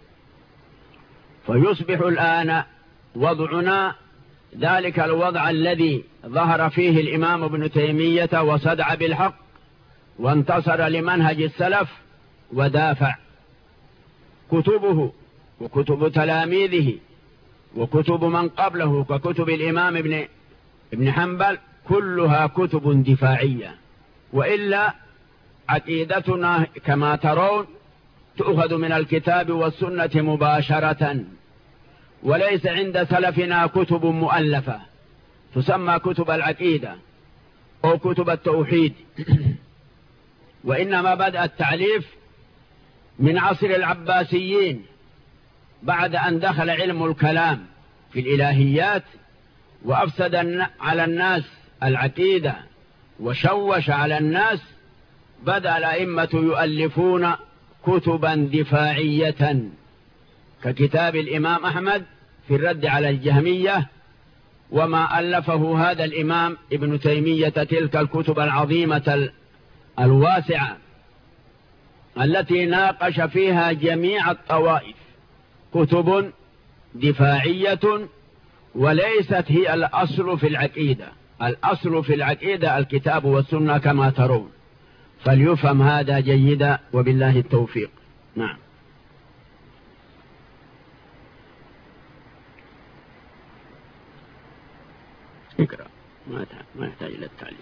فيصبح الآن وضعنا ذلك الوضع الذي ظهر فيه الإمام ابن تيمية وصدع بالحق وانتصر لمنهج السلف ودافع. كتبه وكتب تلاميذه وكتب من قبله ككتب الإمام ابن حنبل كلها كتب دفاعية، وإلا عقيدتنا كما ترون تؤخذ من الكتاب والسنة مباشرة، وليس عند سلفنا كتب مؤلفة تسمى كتب العقيدة أو كتب التوحيد، وإنما بدأ التعليف من عصر العباسيين بعد أن دخل علم الكلام في الإلهيات وأفسد على الناس العقيدة وشوش على الناس. بدأ الأئمة يؤلفون كتبا دفاعية ككتاب الإمام أحمد في الرد على الجهمية، وما ألفه هذا الإمام ابن تيمية تلك الكتب العظيمة الواسعة التي ناقش فيها جميع الطوائف، كتب دفاعية وليست هي الأصل في العقيدة. الأصل في العقيدة الكتاب والسنة كما ترون، فليفهم هذا جيدا وبالله التوفيق. نعم. اقرأ، ما يحتاج إلى التعليق.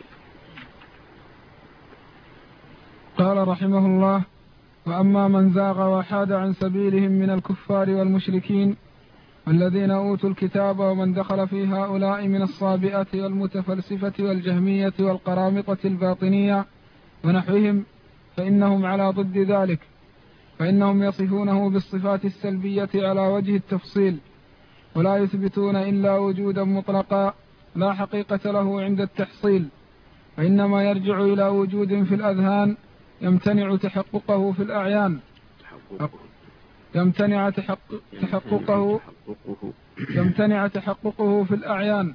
قال رحمه الله: وأما من زاغ وحاد عن سبيلهم من الكفار والمشركين والذين أوتوا الكتاب ومن دخل في هؤلاء من الصابئة والمتفلسفة والجهمية والقرامطة الباطنية ونحوهم، فإنهم على ضد ذلك، فإنهم يصفونه بالصفات السلبية على وجه التفصيل، ولا يثبتون إلا وجودا مطلقا لا حقيقة له عند التحصيل، وإنما يرجع إلى وجود في الأذهان يمتنع تحققه في الأعيان، يمتنع تحققه في الأعيان،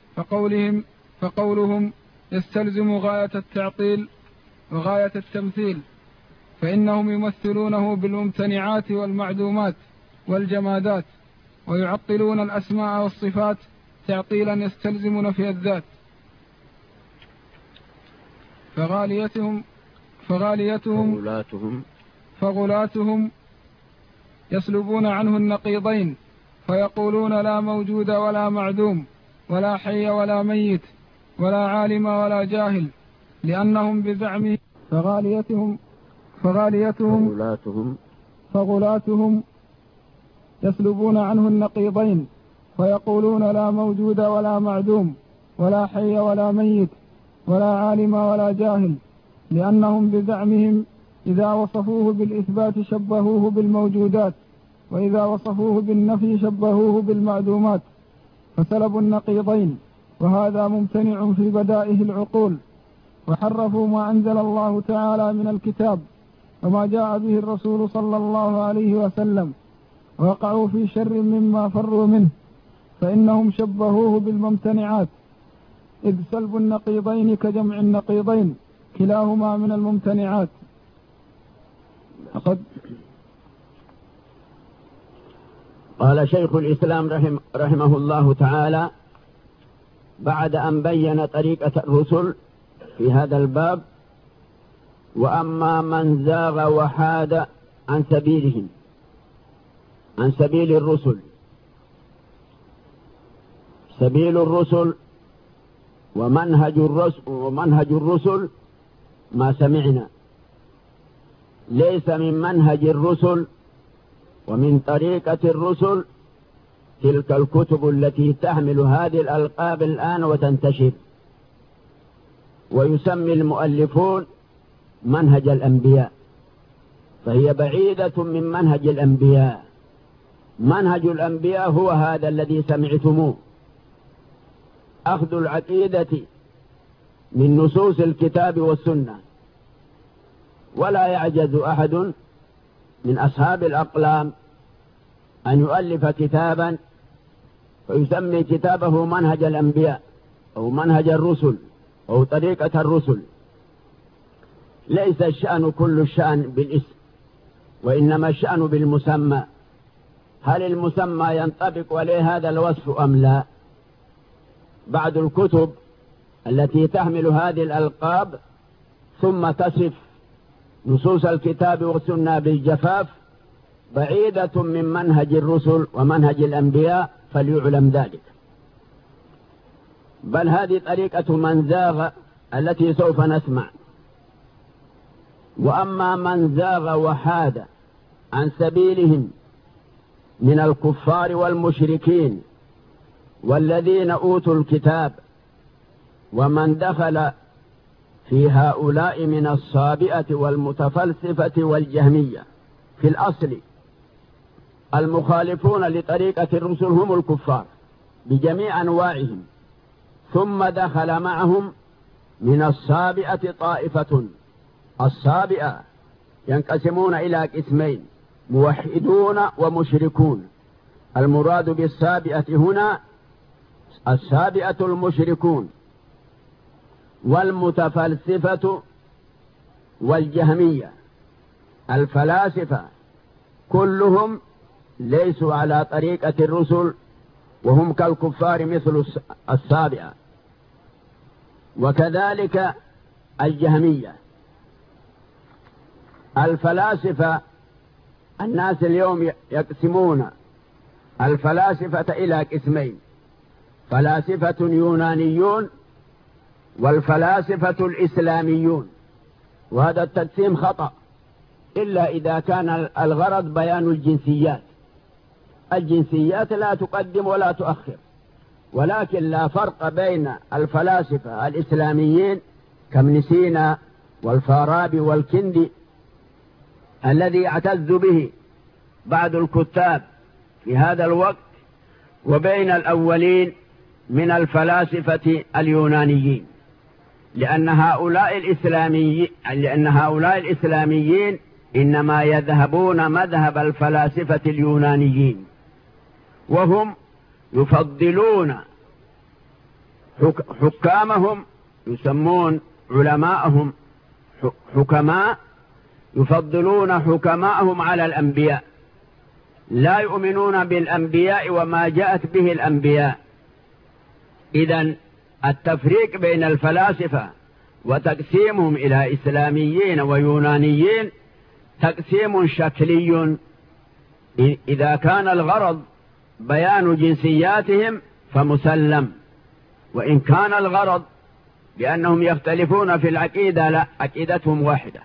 فقولهم يستلزم غاية التعطيل وغاية التمثيل، فإنهم يمثلونه بالممتنعات والمعدومات والجمادات، ويعطلون الأسماء والصفات تعطيلا يستلزم نفي الذات. فغلاتهم يسلبون عنه النقيضين، فيقولون لا موجود ولا معدوم ولا حي ولا ميت ولا عالم ولا جاهل، لأنهم بزعمهم فغلاتهم يسلبون عنه النقيضين، فيقولون لا موجود ولا معدوم ولا حي ولا ميت ولا عالم ولا جاهل، لأنهم بزعمهم إذا وصفوه بالإثبات شبهوه بالموجودات، وإذا وصفوه بالنفي شبهوه بالمعدومات، فسلبوا النقيضين، وهذا ممتنع في بدائه العقول، وحرفوا ما أنزل الله تعالى من الكتاب وما جاء به الرسول صلى الله عليه وسلم، وقعوا في شر مما فروا منه، فإنهم شبهوه بالممتنعات، إذ سلب النقيضين كجمع النقيضين كلاهما من الممتنعات.
قال شيخ الإسلام رحمه الله تعالى بعد أن بين طريقة الرسل في هذا الباب: وأما من زاغ وحاد عن سبيلهم، عن سبيل الرسل. سبيل الرسل ومنهج الرسل ما سمعنا، ليس من منهج الرسل ومن طريقة الرسل تلك الكتب التي تحمل هذه الألقاب الآن وتنتشر، ويسمي المؤلفون منهج الأنبياء، فهي بعيدة من منهج الأنبياء. منهج الأنبياء هو هذا الذي سمعتموه: أخذ العقيدة من نصوص الكتاب والسنة. ولا يعجز أحد من أصحاب الأقلام أن يؤلف كتابا فيسمي كتابه منهج الأنبياء أو منهج الرسل أو طريقة الرسل. ليس الشأن كل الشأن بالاسم، وإنما الشأن بالمسمى. هل المسمى ينطبق عليه هذا الوصف أم لا؟ بعض الكتب التي تحمل هذه الألقاب ثم تصف نصوص الكتاب والسنة بالجفاف بعيدة من منهج الرسل ومنهج الأنبياء، فليعلم ذلك. بل هذه طريقة من زاغ التي سوف نسمع. وأما من زاغ وحاد عن سبيلهم من الكفار والمشركين والذين أوتوا الكتاب ومن دخل في هؤلاء من الصابئة والمتفلسفة والجهمية، في الأصل المخالفون لطريقة الرسل هم الكفار بجميع أنواعهم، ثم دخل معهم من الصابئة طائفة. الصابئة ينقسمون إلى قسمين: موحدون ومشركون. المراد بالصابئة هنا الصابئة المشركون والمتفلسفة والجهمية. الفلاسفة كلهم ليسوا على طريقة الرسل وهم كالكفار مثل الصابئة، وكذلك الجهمية. الفلاسفة الناس اليوم يقسمون الفلاسفة إلى قسمين: فلاسفة يونانيون والفلاسفة الإسلاميون. وهذا التقسيم خطأ إلا إذا كان الغرض بيان الجنسيات. الجنسيات لا تقدم ولا تؤخر، ولكن لا فرق بين الفلاسفة الإسلاميين كابن سينا والفارابي والكندي الذي اعتز به بعض الكتاب في هذا الوقت، وبين الأولين من الفلاسفة اليونانيين، لأن هؤلاء الإسلاميين إنما يذهبون مذهب الفلاسفة اليونانيين، وهم يفضلون حكامهم، يسمون علماءهم حكماء، يفضلون حكماءهم على الأنبياء، لا يؤمنون بالأنبياء وما جاءت به الأنبياء. إذن التفريق بين الفلاسفة وتقسيمهم إلى إسلاميين ويونانيين تقسيم شكلي. إذا كان الغرض بيان جنسياتهم فمسلم، وإن كان الغرض بأنهم يختلفون في العقيدة لا، عقيدتهم واحدة.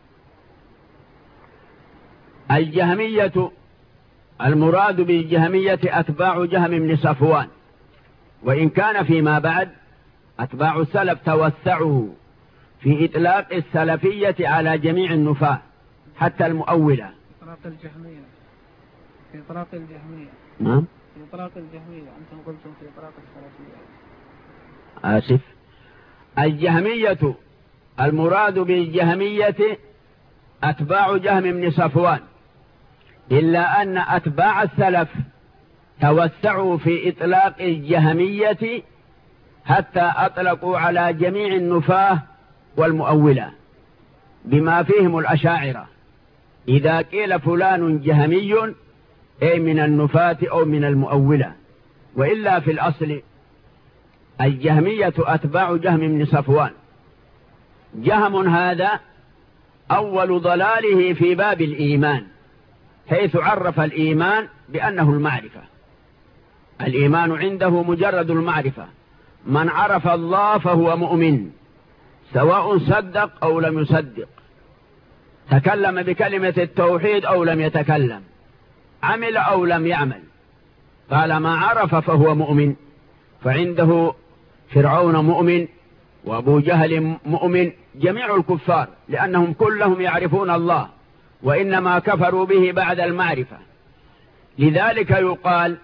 الجهمية، المراد بالجهمية أتباع جهم بن صفوان، وإن كان فيما بعد أتباع السلف توسعوا في إطلاق السلفية على جميع النفاة حتى المؤولة.
إطلاق الجهمية في إطلاق الجهمية.
نعم،
في إطلاق الجهمية، أنتم قلتم في إطلاق السلفية.
آسف. الجهمية المراد بالجهمية أتباع جهم بن صفوان، إلا أن أتباع السلف توسعوا في إطلاق الجهمية حتى أطلقوا على جميع النفاة والمؤولة بما فيهم الأشاعرة. إذا قيل فلان جهمي أي من النفاة أو من المؤولة، وإلا في الأصل الجهمية أتباع جهم بن صفوان. جهم هذا أول ضلاله في باب الإيمان، حيث عرف الإيمان بأنه المعرفة. الإيمان عنده مجرد المعرفة، من عرف الله فهو مؤمن، سواء صدق أو لم يصدق، تكلم بكلمة التوحيد أو لم يتكلم، عمل أو لم يعمل، طالما عرف فهو مؤمن. فعنده فرعون مؤمن، وأبو جهل مؤمن، جميع الكفار، لأنهم كلهم يعرفون الله، وإنما كفروا به بعد المعرفة. لذلك يقال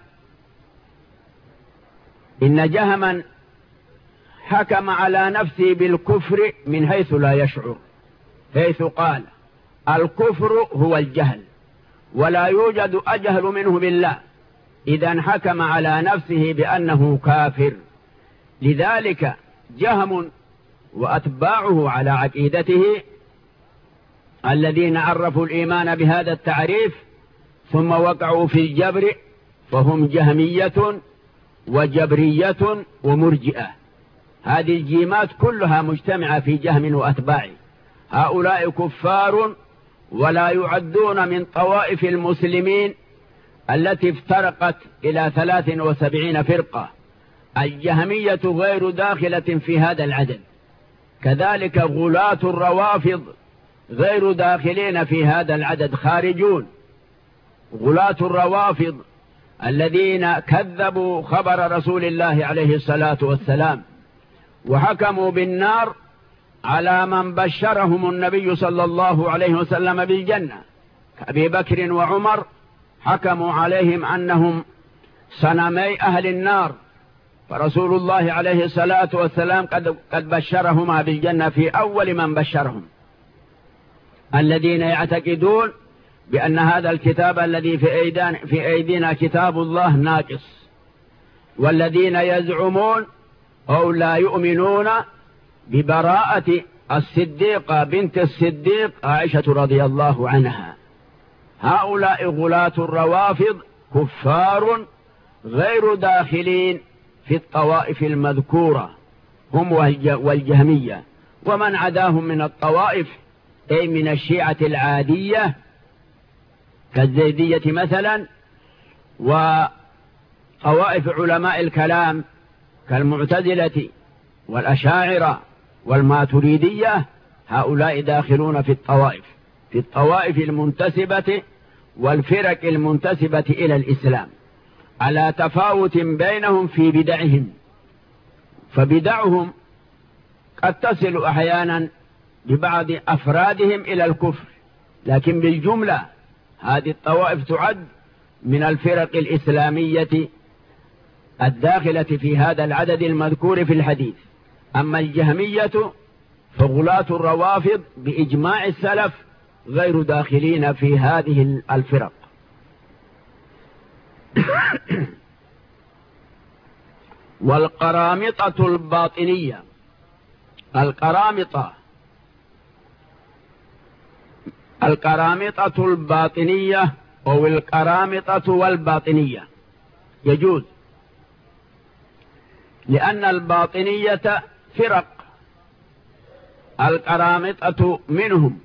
إن جهما حكم على نفسه بالكفر من حيث لا يشعر، حيث قال الكفر هو الجهل، ولا يوجد أجهل منه بالله، إذن حكم على نفسه بأنه كافر. لذلك جهم وأتباعه على عقيدته الذين عرفوا الإيمان بهذا التعريف ثم وقعوا في الجبر، فهم جهمية وجبرية ومرجئة. هذه الجيمات كلها مجتمعة في جهم وأتباعه. هؤلاء كفار ولا يعدون من طوائف المسلمين التي افترقت إلى 73 فرقة. الجهمية غير داخلة في هذا العدد. كذلك غلاة الروافض غير داخلين في هذا العدد، خارجون. غلاة الروافض الذين كذبوا خبر رسول الله عليه الصلاة والسلام وحكموا بالنار على من بشرهم النبي صلى الله عليه وسلم بالجنة كأبي بكر وعمر، حكموا عليهم أنهم صنمي أهل النار، فرسول الله عليه الصلاة والسلام قد بشرهما بالجنة في أول من بشرهم. الذين يعتقدون بأن هذا الكتاب الذي في أيدينا كتاب الله ناقص، والذين يزعمون أو لا يؤمنون ببراءة الصديقة بنت الصديق عائشة رضي الله عنها. هؤلاء غلاة الروافض كفار غير داخلين في الطوائف المذكورة، هم والجهمية ومن عداهم من الطوائف، أي من الشيعة العادية كالزيدية مثلا، وطوائف علماء الكلام كالمعتزلة والأشاعرة والماتريدية. هؤلاء داخلون في الطوائف المنتسبة والفرق المنتسبة إلى الإسلام، على تفاوت بينهم في بدعهم، فبدعهم قد تصل أحيانا ببعض أفرادهم إلى الكفر، لكن بالجملة هذه الطوائف تعد من الفرق الإسلامية الداخلة في هذا العدد المذكور في الحديث. أما الجهمية فغلاة الروافض بإجماع السلف غير داخلين في هذه الفرق. والقرامطة الباطنية، القرامطة الباطنية أو القرامطة والباطنية يجوز، لأن الباطنية فرق، القرامطة منهم،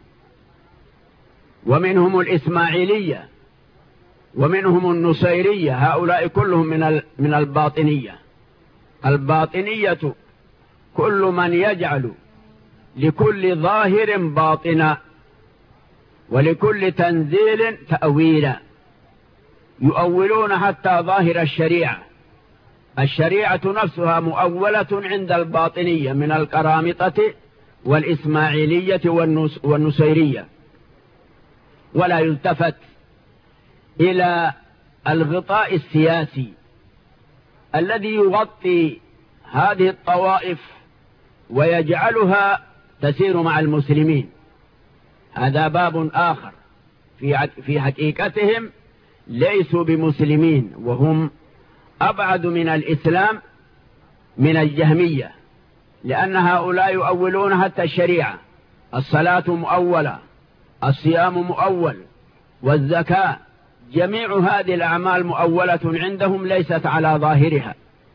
ومنهم الإسماعيلية ومنهم النصيرية، هؤلاء كلهم من الباطنية. الباطنية كل من يجعل لكل ظاهر باطنا ولكل تنزيل تأويلا، يؤولون حتى ظاهر الشريعة نفسها مؤولة عند الباطنية من القرامطة والإسماعيلية والنصيرية، ولا يلتفت إلى الغطاء السياسي الذي يغطي هذه الطوائف ويجعلها تسير مع المسلمين. هذا باب آخر، في حقيقتهم ليسوا بمسلمين، وهم أبعد من الإسلام من الجهمية، لأن هؤلاء يؤولون حتى الشريعة، الصلاة مؤولة، الصيام مؤول، والزكاة، جميع هذه الأعمال مؤولة عندهم ليست على ظاهرها.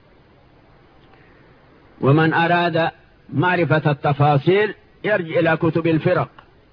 ومن أراد معرفة التفاصيل يرجع إلى كتب الفرق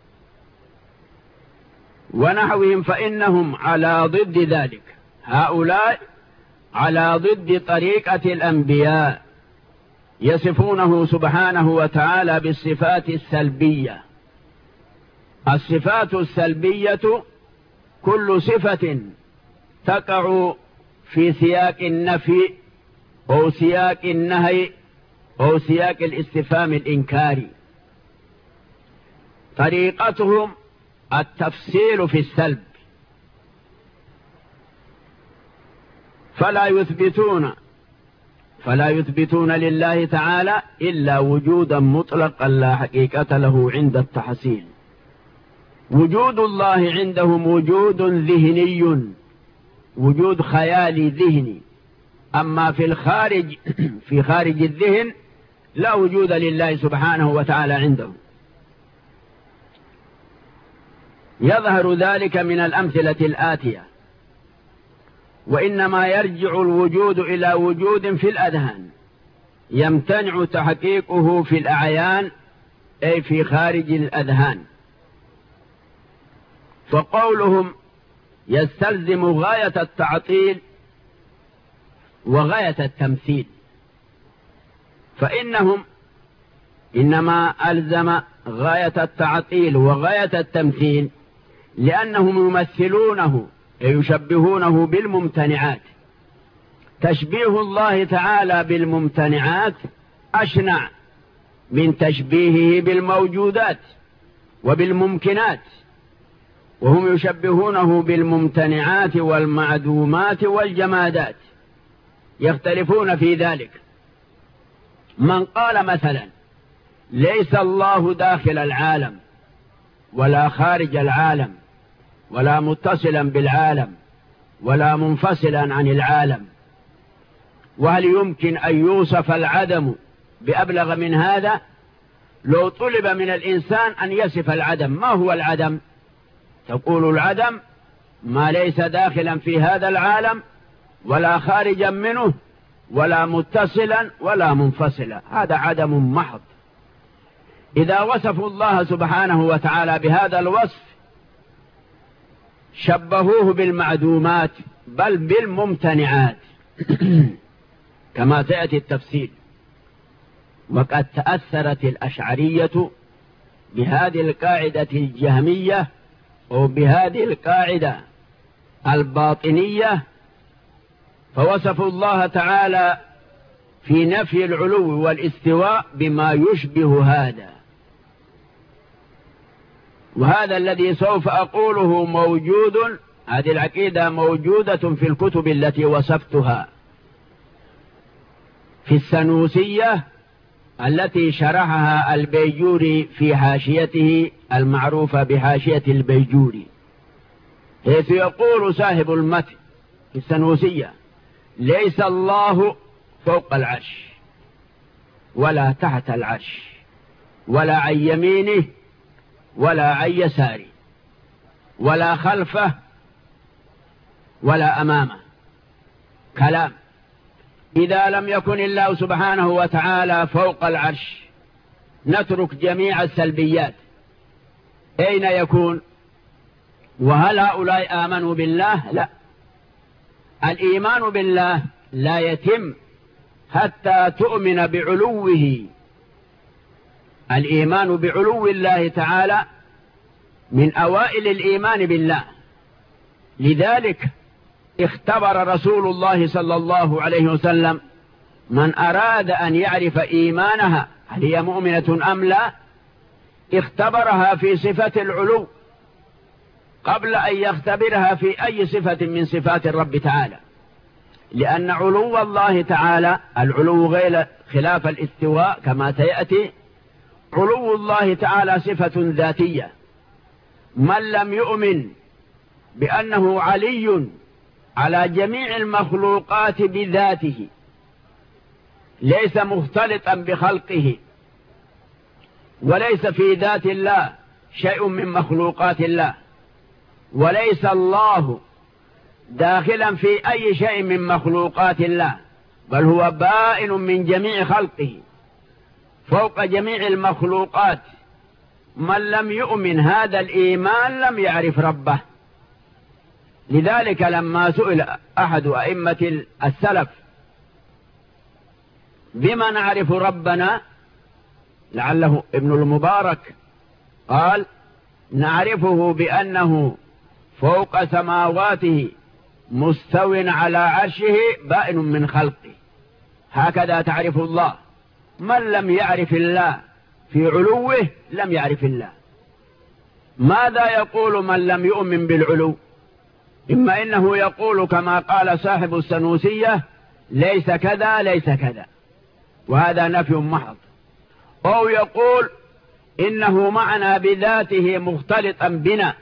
ونحوهم، فإنهم على ضد ذلك. هؤلاء على ضد طريقة الأنبياء، يصفونه سبحانه وتعالى بالصفات السلبية. الصفات السلبية كل صفة تقع في سياق النفي أو سياق النهي أو سياق الاستفهام الإنكاري. طريقتهم التفصيل في السلب، فلا يثبتون لله تعالى إلا وجودا مطلقا لا حقيقة له عند التحصيل. وجود الله عندهم وجود ذهني، وجود خيالي ذهني، أما في خارج الذهن لا وجود لله سبحانه وتعالى عندهم. يظهر ذلك من الأمثلة الآتية: وإنما يرجع الوجود إلى وجود في الأذهان يمتنع تحقيقه في الأعيان، أي في خارج الأذهان. فقولهم يستلزم غاية التعطيل وغاية التمثيل، فإنهم إنما ألزم غاية التعطيل وغاية التمثيل، لأنهم يمثلونه يشبهونه بالممتنعات. تشبيه الله تعالى بالممتنعات أشنع من تشبيهه بالموجودات وبالممكنات، وهم يشبهونه بالممتنعات والمعدومات والجمادات، يختلفون في ذلك. من قال مثلا ليس الله داخل العالم ولا خارج العالم ولا متصلا بالعالم ولا منفصلا عن العالم، وهل يمكن أن يوصف العدم بأبلغ من هذا؟ لو طلب من الإنسان أن يصف العدم، ما هو العدم؟ تقول العدم ما ليس داخلا في هذا العالم ولا خارجا منه ولا متصلا ولا منفصلا، هذا عدم محض. إذا وصفوا الله سبحانه وتعالى بهذا الوصف شبهوه بالمعدومات بل بالممتنعات كما سيأتي التفصيل. وقد تأثرت الأشعرية بهذه القاعدة الجهمية وبهذه القاعدة الباطنية، فوصفوا الله تعالى في نفي العلو والاستواء بما يشبه هذا. وهذا الذي سوف أقوله موجود، هذه العقيدة موجودة في الكتب التي وصفتها، في السنوسية التي شرحها البيجوري في حاشيته المعروفة بحاشية البيجوري، حيث يقول صاحب المتن في السنوسية: ليس الله فوق العرش ولا تحت العرش ولا عن يمينه ولا عن يساره ولا خلفه ولا أمامه. كلام. إذا لم يكن الله سبحانه وتعالى فوق العرش نترك جميع السلبيات، أين يكون؟ وهل هؤلاء آمنوا بالله؟ لا. الإيمان بالله لا يتم حتى تؤمن بعلوه. الإيمان بعلو الله تعالى من أوائل الإيمان بالله. لذلك اختبر رسول الله صلى الله عليه وسلم من أراد أن يعرف إيمانها هل هي مؤمنة أم لا، اختبرها في صفة العلو قبل أن يختبرها في أي صفة من صفات الرب تعالى، لأن علو الله تعالى العلو غير خلاف الاستواء كما سيأتي. علو الله تعالى صفة ذاتية. من لم يؤمن بأنه علي على جميع المخلوقات بذاته ليس مختلطا بخلقه، وليس في ذات الله شيء من مخلوقات الله، وليس الله داخلا في أي شيء من مخلوقات الله، بل هو بائن من جميع خلقه فوق جميع المخلوقات. من لم يؤمن هذا الإيمان لم يعرف ربه. لذلك لما سئل أحد أئمة السلف بما نعرف ربنا، لعله ابن المبارك، قال: نعرفه بأنه فوق سماواته مستو على عرشه بائن من خلقه. هكذا تعرف الله. من لم يعرف الله في علوه لم يعرف الله. ماذا يقول من لم يؤمن بالعلو؟ إما إنه يقول كما قال صاحب السنوسية: ليس كذا ليس كذا، وهذا نفي محض، أو يقول إنه معنا بذاته مختلطا بنا،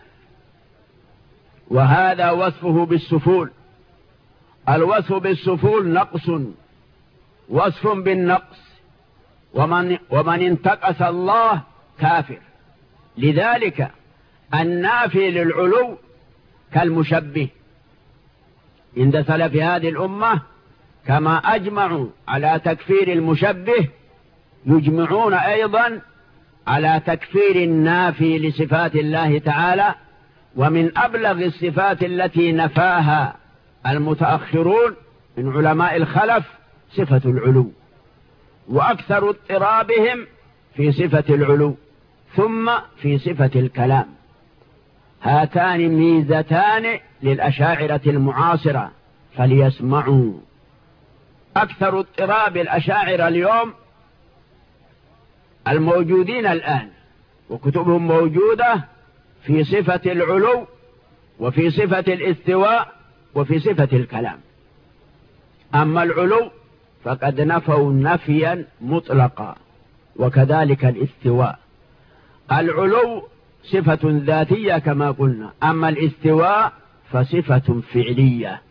وهذا وصفه بالسفول. الوصف بالسفول نقص، وصف بالنقص، ومن انتقص الله كافر. لذلك النافي للعلو كالمشبه عند سلف هذه الأمة، كما أجمعوا على تكفير المشبه يجمعون أيضا على تكفير النافي لصفات الله تعالى. ومن أبلغ الصفات التي نفاها المتأخرون من علماء الخلف صفة العلو، وأكثر اضطرابهم في صفة العلو، ثم في صفة الكلام. هاتان ميزتان للأشاعرة المعاصرة فليسمعوا. أكثر اضطراب الأشاعرة اليوم الموجودين الآن وكتبهم موجودة في صفة العلو وفي صفة الاستواء وفي صفة الكلام. أما العلو فقد نفوا نفيا مطلقا، وكذلك الاستواء. العلو صفة ذاتية كما قلنا، أما الاستواء فصفة فعلية.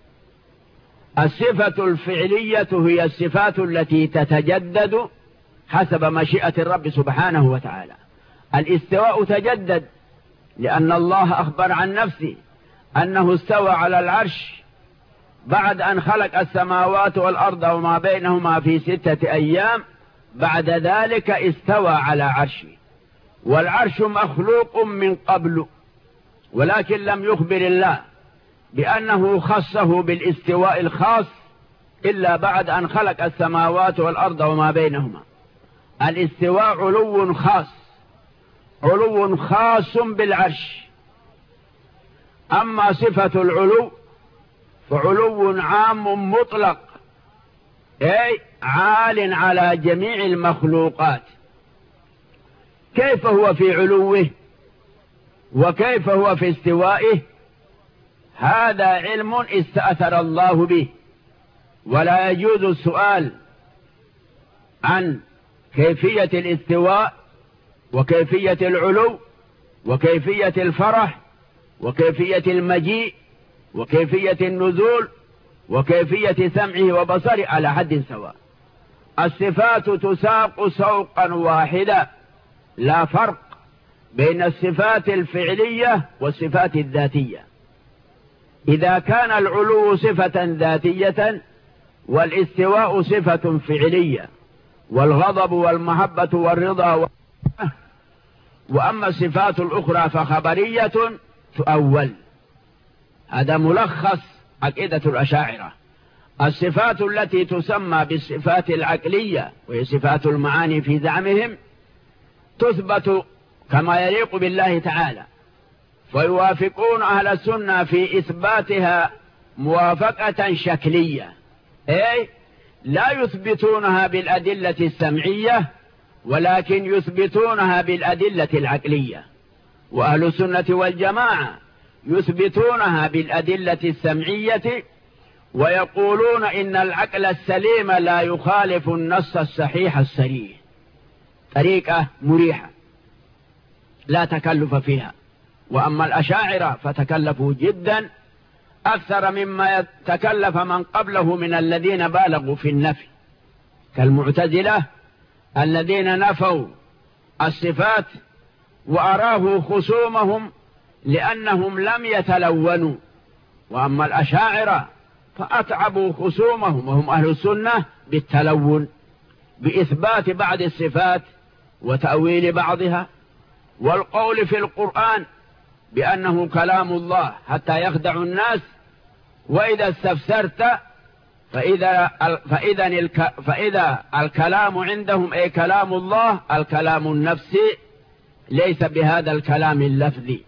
الصفة الفعلية هي الصفات التي تتجدد حسب مشيئة الرب سبحانه وتعالى. الاستواء تجدد لأن الله أخبر عن نفسه أنه استوى على العرش بعد أن خلق السماوات والأرض وما بينهما في 6 أيام، بعد ذلك استوى على عرشه. والعرش مخلوق من قبل، ولكن لم يخبر الله بأنه خصه بالاستواء الخاص إلا بعد أن خلق السماوات والأرض وما بينهما. الاستواء علو خاص، علو خاص بالعرش. أما صفة العلو فعلو عام مطلق، أي عال على جميع المخلوقات. كيف هو في علوه وكيف هو في استوائه؟ هذا علم استأثر الله به، ولا يجوز السؤال عن كيفية الاستواء وكيفية العلو وكيفية الفرح وكيفية المجيء وكيفية النزول وكيفية سمعه وبصره على حد سواء. الصفات تساق سوقا واحدا، لا فرق بين الصفات الفعلية والصفات الذاتية. إذا كان العلو صفة ذاتية والاستواء صفة فعلية، والغضب والمحبة والرضا وأما الصفات الأخرى فخبرية تؤول. هذا ملخص عقيدة الأشاعرة. الصفات التي تسمى بالصفات العقلية وهي صفات المعاني في زعمهم تثبت كما يليق بالله تعالى، فيوافقون أهل السنة في إثباتها موافقة شكلية، أي لا يثبتونها بالأدلة السمعية ولكن يثبتونها بالأدلة العقلية. وأهل السنة والجماعة يثبتونها بالأدلة السمعية ويقولون إن العقل السليم لا يخالف النص الصحيح الصريح. طريقة مريحة لا تكلف فيها. وأما الأشاعرة فتكلفوا جدا أكثر مما يتكلف من قبله من الذين بالغوا في النفي، كالمعتزلة الذين نفوا الصفات وأراه خصومهم لأنهم لم يتلونوا. وأما الأشاعرة فأتعبوا خصومهم وهم أهل السنة بالتلون، بإثبات بعض الصفات وتأويل بعضها، والقول في القرآن بأنه كلام الله حتى يخدع الناس. وإذا استفسرت فإذا الكلام عندهم أي كلام الله الكلام النفسي ليس بهذا الكلام اللفظي.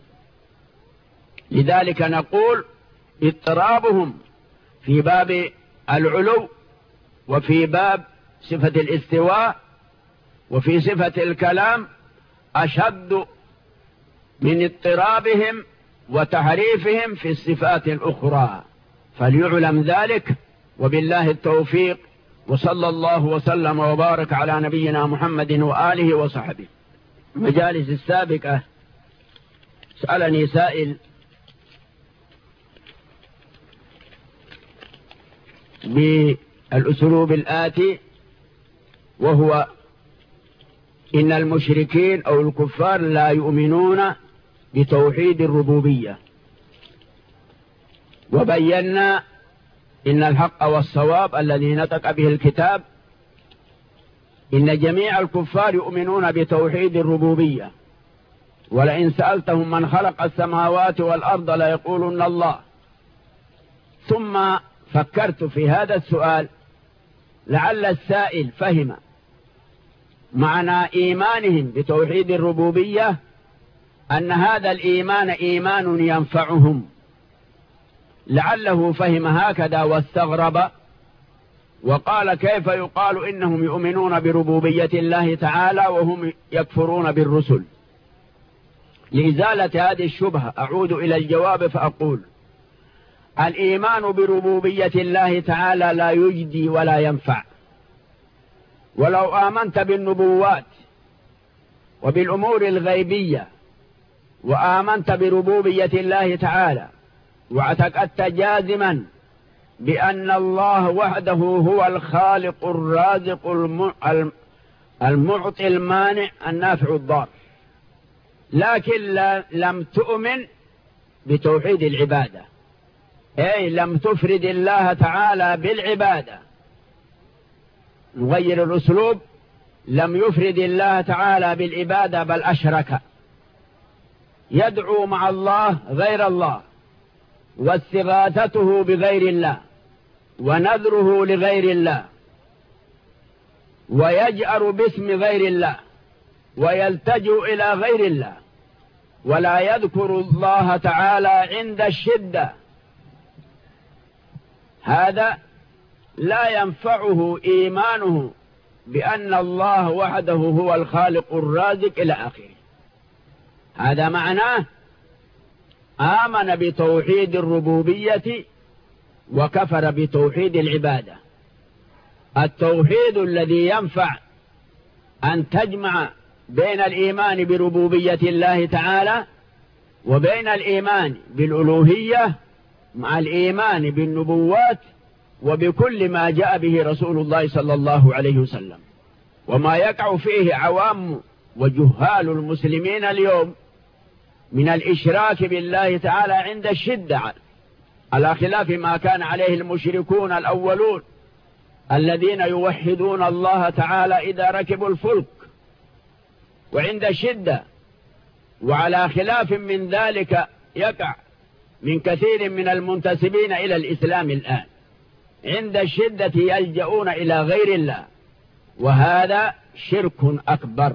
لذلك نقول اضطرابهم في باب العلو وفي باب صفة الاستواء وفي صفة الكلام أشد من اضطرابهم وتحريفهم في الصفات الأخرى، فليعلم ذلك. وبالله التوفيق، وصلى الله وسلم وبارك على نبينا محمد وآله وصحبه. المجالس السابقة سألني سائل بالأسلوب الآتي، وهو إن المشركين أو الكفار لا يؤمنون بتوحيد الربوبية، وبينا إن الحق والصواب الذي نطق به الكتاب إن جميع الكفار يؤمنون بتوحيد الربوبية، ولئن سألتهم من خلق السماوات والأرض ليقولن الله. ثم فكرت في هذا السؤال لعل السائل فهم معنى إيمانهم بتوحيد الربوبية أن هذا الإيمان إيمان ينفعهم، لعله فهم هكذا واستغرب وقال: كيف يقال إنهم يؤمنون بربوبية الله تعالى وهم يكفرون بالرسل؟ لإزالة هذه الشبهة أعود إلى الجواب فأقول: الإيمان بربوبية الله تعالى لا يجدي ولا ينفع. ولو آمنت بالنبوات وبالأمور الغيبية وآمنت بربوبية الله تعالى واعتقدت جازما بأن الله وحده هو الخالق الرازق المعطي المانع النافع الضار، لكن لم تؤمن بتوحيد العبادة، أي لم تفرد الله تعالى بالعبادة. نغير الأسلوب: لم يفرد الله تعالى بالعبادة بل أشرك، يدعو مع الله غير الله، واستغاثته بغير الله، ونذره لغير الله، ويجأر باسم غير الله، ويلتجئ إلى غير الله، ولا يذكر الله تعالى عند الشدة. هذا لا ينفعه إيمانه بأن الله وحده هو الخالق الرازق إلى آخره. هذا معناه آمن بتوحيد الربوبية وكفر بتوحيد العبادة. التوحيد الذي ينفع أن تجمع بين الإيمان بربوبية الله تعالى وبين الإيمان بالألوهية مع الإيمان بالنبوات وبكل ما جاء به رسول الله صلى الله عليه وسلم. وما يقع فيه عوام وجهال المسلمين اليوم من الإشراك بالله تعالى عند الشدة، على خلاف ما كان عليه المشركون الأولون الذين يوحدون الله تعالى إذا ركبوا الفلك وعند الشدة، وعلى خلاف من ذلك يقع من كثير من المنتسبين إلى الإسلام الآن، عند الشدة يلجؤون إلى غير الله، وهذا شرك أكبر.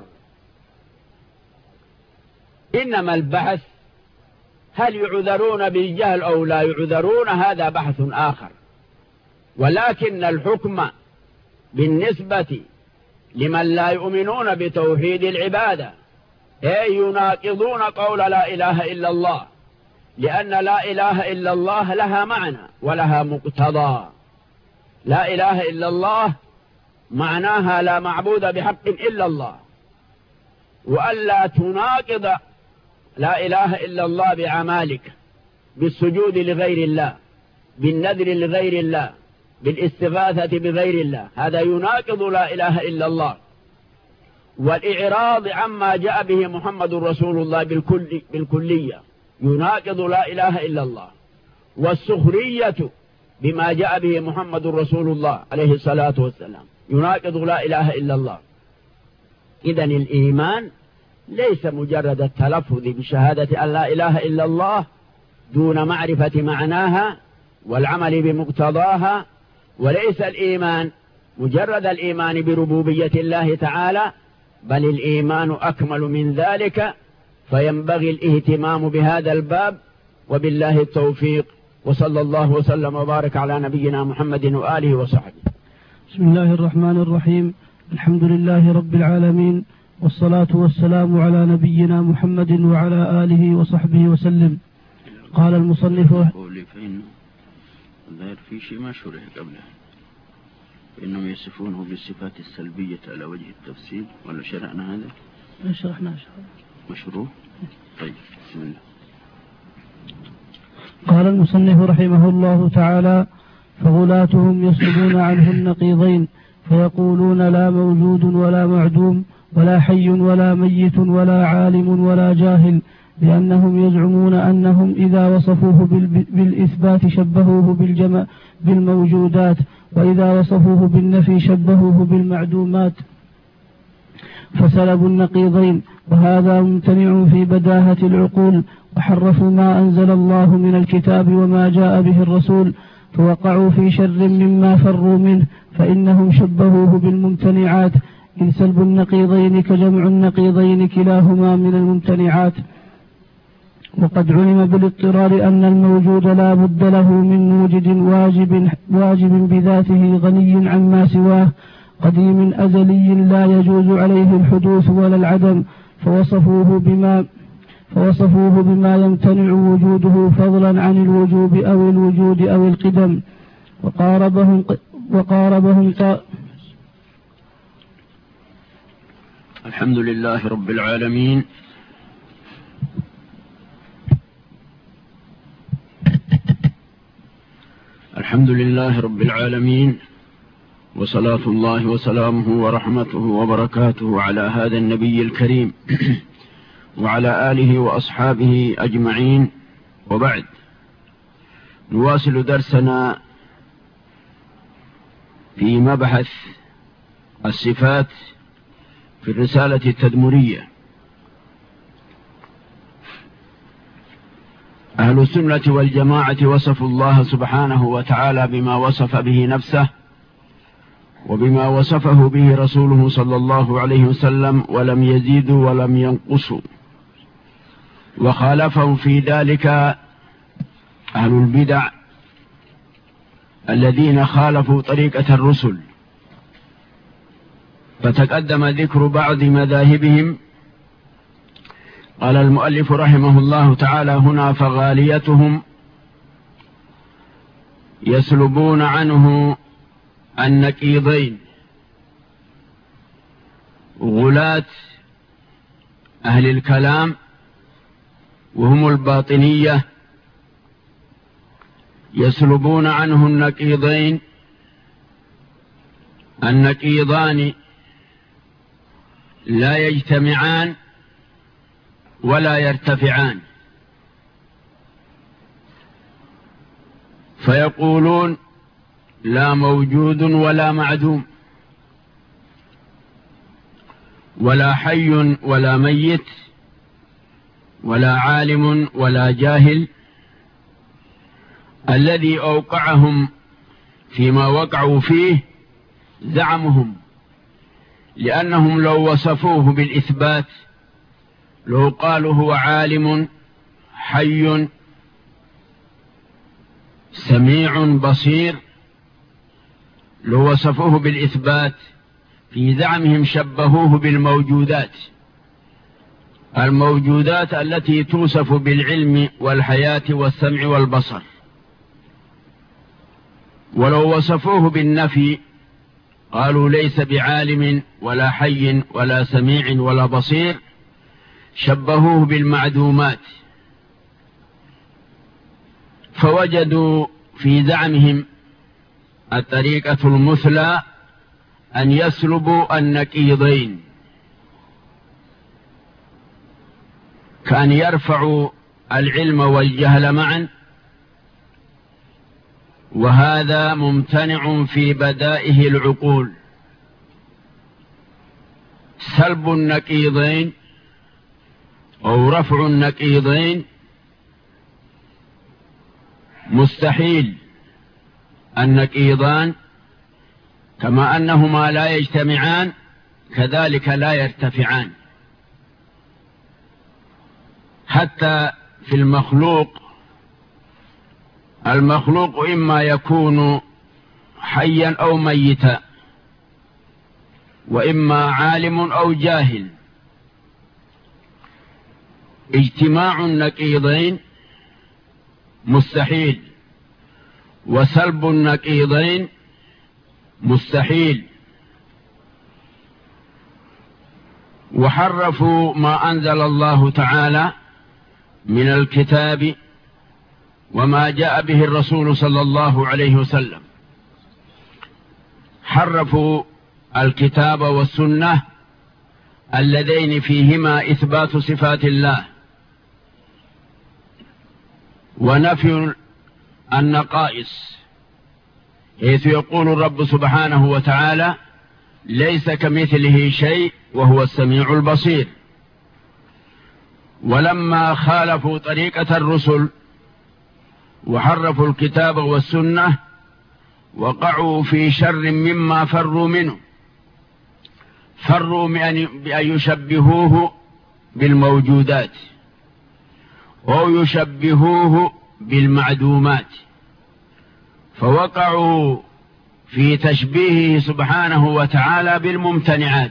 إنما البحث هل يعذرون بالجهل أو لا يعذرون، هذا بحث آخر. ولكن الحكم بالنسبة لمن لا يؤمنون بتوحيد العبادة أي يناقضون قول لا إله إلا الله، لأن لا إله إلا الله لها معنى ولها مقتضى. لا إله إلا الله معناها لا معبود بحق إلا الله، وألا تناقض لا إله إلا الله بعمالك، بالسجود لغير الله، بالنذر لغير الله، بالاستغاثة بغير الله، هذا يناقض لا إله إلا الله. والإعراض عما جاء به محمد رسول الله بالكلية يناقض لا إله إلا الله. والسخرية بما جاء به محمد رسول الله عليه الصلاة والسلام يناقض لا إله إلا الله. إذن الإيمان ليس مجرد التلفظ بشهادة أن لا إله إلا الله دون معرفة معناها والعمل بمقتضاها، وليس الإيمان مجرد الإيمان بربوبية الله تعالى، بل الإيمان أكمل من ذلك، فينبغي الاهتمام بهذا الباب. وبالله التوفيق، وصلى الله وسلم وبارك على نبينا محمد وآله وصحبه.
بسم الله الرحمن الرحيم. الحمد لله رب العالمين، والصلاة والسلام على نبينا محمد وعلى آله وصحبه وسلم. قال المصنف
الظاهر في شيء ما شرح قبله، إنهم يصفونه بالصفات السلبية على وجه التفسير، ولا شرعنا هذا؟
شرحنا
مشروع. طيب بسم الله.
قال المصنف رحمه الله تعالى: فغلاتهم يسلبون عنه النقيضين، فيقولون لا موجود ولا معدوم ولا حي ولا ميت ولا عالم ولا جاهل، لأنهم يزعمون أنهم إذا وصفوه بالإثبات شبهوه بالموجودات، وإذا وصفوه بالنفي شبهوه بالمعدومات، فسلبوا النقيضين، وهذا ممتنع في بداهة العقول، وحرفوا ما أنزل الله من الكتاب وما جاء به الرسول، فوقعوا في شر مما فروا منه، فإنهم شبهوه بالممتنعات إذ سلب النقيضين كجمع النقيضين كلاهما من الممتنعات. وقد علم بالاضطرار أن الموجود لا بد له من موجد واجب بذاته غني عما سواه قديم أزلي لا يجوز عليه الحدوث ولا العدم، فوصفوه بما يمتنع وجوده فضلا عن الوجوب أو الوجود أو القدم. وقاربهم
الحمد لله رب العالمين، الحمد لله رب العالمين، وصلاة الله وسلامه ورحمته وبركاته على هذا النبي الكريم وعلى آله وأصحابه أجمعين، وبعد. نواصل درسنا في مبحث الصفات في الرسالة التدمرية. أهل السنة والجماعة وصفوا الله سبحانه وتعالى بما وصف به نفسه وبما وصفه به رسوله صلى الله عليه وسلم، ولم يزيدوا ولم ينقصوا. وخالفهم في ذلك أهل البدع الذين خالفوا طريقة الرسل، فتقدم ذكر بعض مذاهبهم. قال المؤلف رحمه الله تعالى هنا: فغاليتهم يسلبون عنه النقيضين. غلاة أهل الكلام وهم الباطنية يسلبون عنه النقيضين. النقيضان لا يجتمعان ولا يرتفعان، فيقولون لا موجود ولا معدوم، ولا حي ولا ميت، ولا عالم ولا جاهل. الذي أوقعهم فيما وقعوا فيه زعمهم، لأنهم لو وصفوه بالإثبات لو قالوا هو عالم حي سميع بصير، لو وصفوه بالإثبات في زعمهم شبهوه بالموجودات، الموجودات التي توصف بالعلم والحياة والسمع والبصر. ولو وصفوه بالنفي قالوا ليس بعالم ولا حي ولا سميع ولا بصير، شبهوه بالمعدومات. فوجدوا في زعمهم الطريقة المثلى أن يسلبوا النقيضين، كأن يرفعوا العلم والجهل معا، وهذا ممتنع في بدائه العقول. سلب النقيضين أو رفع النقيضين مستحيل. النقيضان كما أنهما لا يجتمعان كذلك لا يرتفعان. حتى في المخلوق إما يكون حيا أو ميتا، وإما عالم أو جاهل. اجتماع النقيضين مستحيل، وسلب النقيضين مستحيل. وحرفوا ما أنزل الله تعالى من الكتاب وما جاء به الرسول صلى الله عليه وسلم. حرفوا الكتاب والسنة اللذين فيهما إثبات صفات الله ونفي النقائص، حيث يقول الرب سبحانه وتعالى: ليس كمثله شيء وهو السميع البصير. ولما خالفوا طريقة الرسل وحرفوا الكتاب والسنة وقعوا في شر مما فروا منه، فروا بأن يشبهوه بالموجودات أو يشبهوه بالمعدومات، فوقعوا في تشبيهه سبحانه وتعالى بالممتنعات،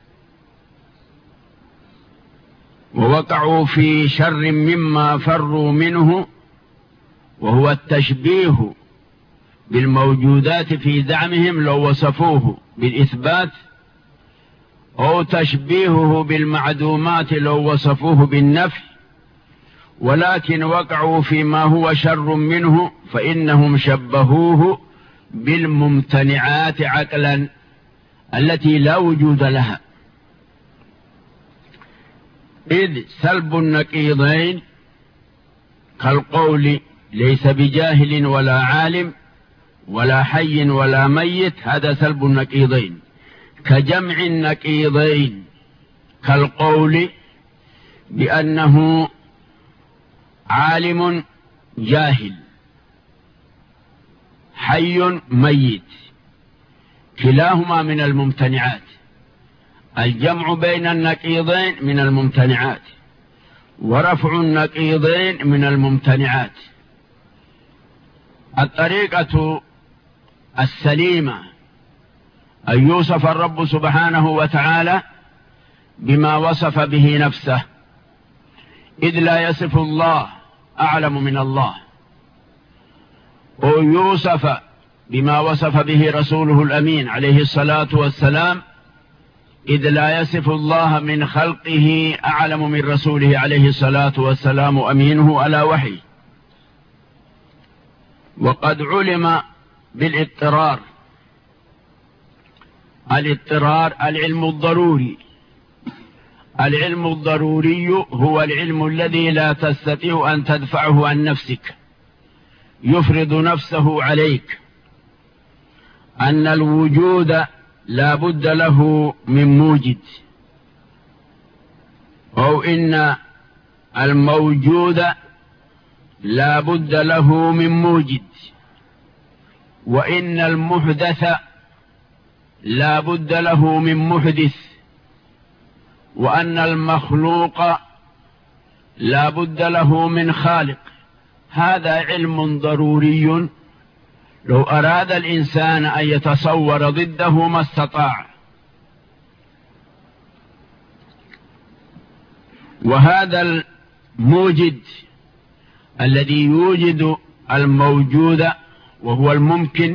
ووقعوا في شر مما فروا منه، وهو التشبيه بالموجودات في زعمهم لو وصفوه بالإثبات، أو تشبيهه بالمعدومات لو وصفوه بالنفي، ولكن وقعوا فيما هو شر منه، فإنهم شبهوه بالممتنعات عقلا التي لا وجود لها. إذ سلب النقيضين كالقول ليس بجاهل ولا عالم ولا حي ولا ميت، هذا سلب النقيضين، كجمع النقيضين كالقول بأنه عالم جاهل حي ميت، كلاهما من الممتنعات. الجمع بين النقيضين من الممتنعات، ورفع النقيضين من الممتنعات. الطريقة السليمة أن يوصف الرب سبحانه وتعالى بما وصف به نفسه، إذ لا يصف الله أعلم من الله، ويوصف بما وصف به رسوله الأمين عليه الصلاة والسلام، إذ لا يصف الله من خلقه أعلم من رسوله عليه الصلاة والسلام أمينه على وحي. وقد علم بالاضطرار، الاضطرار العلم الضروري، العلم الضروري هو العلم الذي لا تستطيع أن تدفعه عن نفسك، يفرض نفسه عليك، أن الوجود لا بد له من موجد، أو إن الموجود لا بد له من موجد، وإن المحدث لا بد له من محدث، وأن المخلوق لا بد له من خالق. هذا علم ضروري لو أراد الإنسان أن يتصور ضده ما استطاع. وهذا الموجد الذي يوجد الموجود وهو الممكن،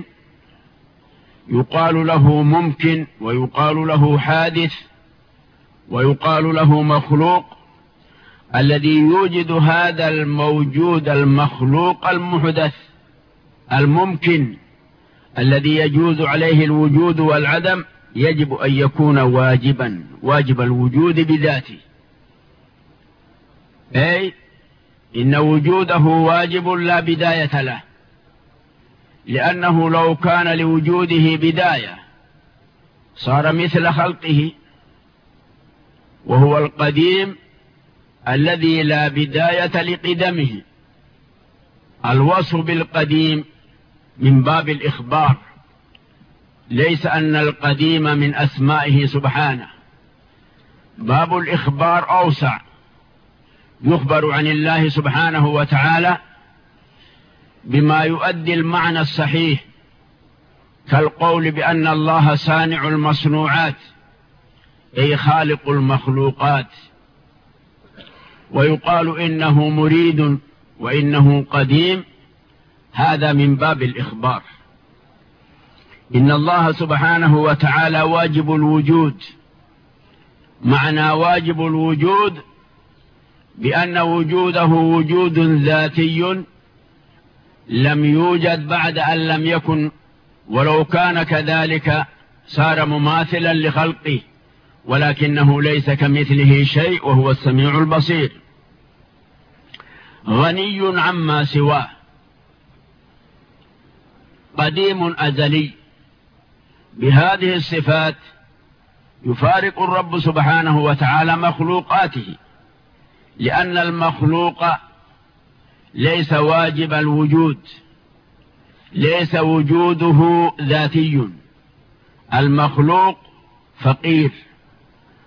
يقال له ممكن، ويقال له حادث، ويقال له مخلوق. الذي يوجد هذا الموجود المخلوق المحدث الممكن الذي يجوز عليه الوجود والعدم، يجب أن يكون واجبا، واجب الوجود بذاته، أي إن وجوده واجب لا بداية له، لأنه لو كان لوجوده بداية صار مثل خلقه، وهو القديم الذي لا بداية لقدمه. الوصف بالقديم من باب الإخبار، ليس أن القديم من أسمائه سبحانه. باب الإخبار أوسع، يخبر عن الله سبحانه وتعالى بما يؤدي المعنى الصحيح، كالقول بأن الله صانع المصنوعات، أي خالق المخلوقات، ويقال إنه مريد وإنه قديم، هذا من باب الإخبار. إن الله سبحانه وتعالى واجب الوجود. معنى واجب الوجود بأن وجوده وجود ذاتي لم يوجد بعد أن لم يكن، ولو كان كذلك صار مماثلا لخلقه، ولكنه ليس كمثله شيء وهو السميع البصير. غني عما سواه، قديم أزلي. بهذه الصفات يفارق الرب سبحانه وتعالى مخلوقاته، لأن المخلوق ليس واجب الوجود، ليس وجوده ذاتي. المخلوق فقير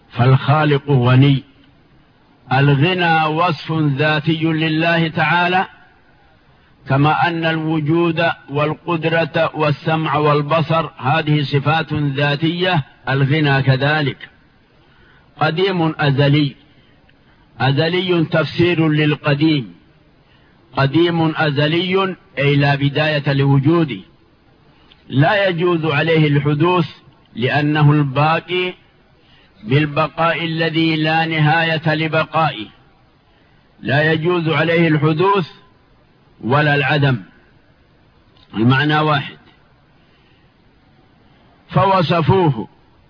فالخالق غني. الغنى وصف ذاتي لله تعالى، كما أن الوجود والقدرة والسمع والبصر هذه صفات ذاتية، الغنى كذلك. قديم أزلي، أزلي تفسير للقديم، قديم أزلي أي لا بداية لوجوده، لا يجوز عليه الحدوث لأنه الباقي بالبقاء الذي لا نهاية لبقائه، لا يجوز عليه الحدوث ولا العدم، المعنى واحد. فوصفوه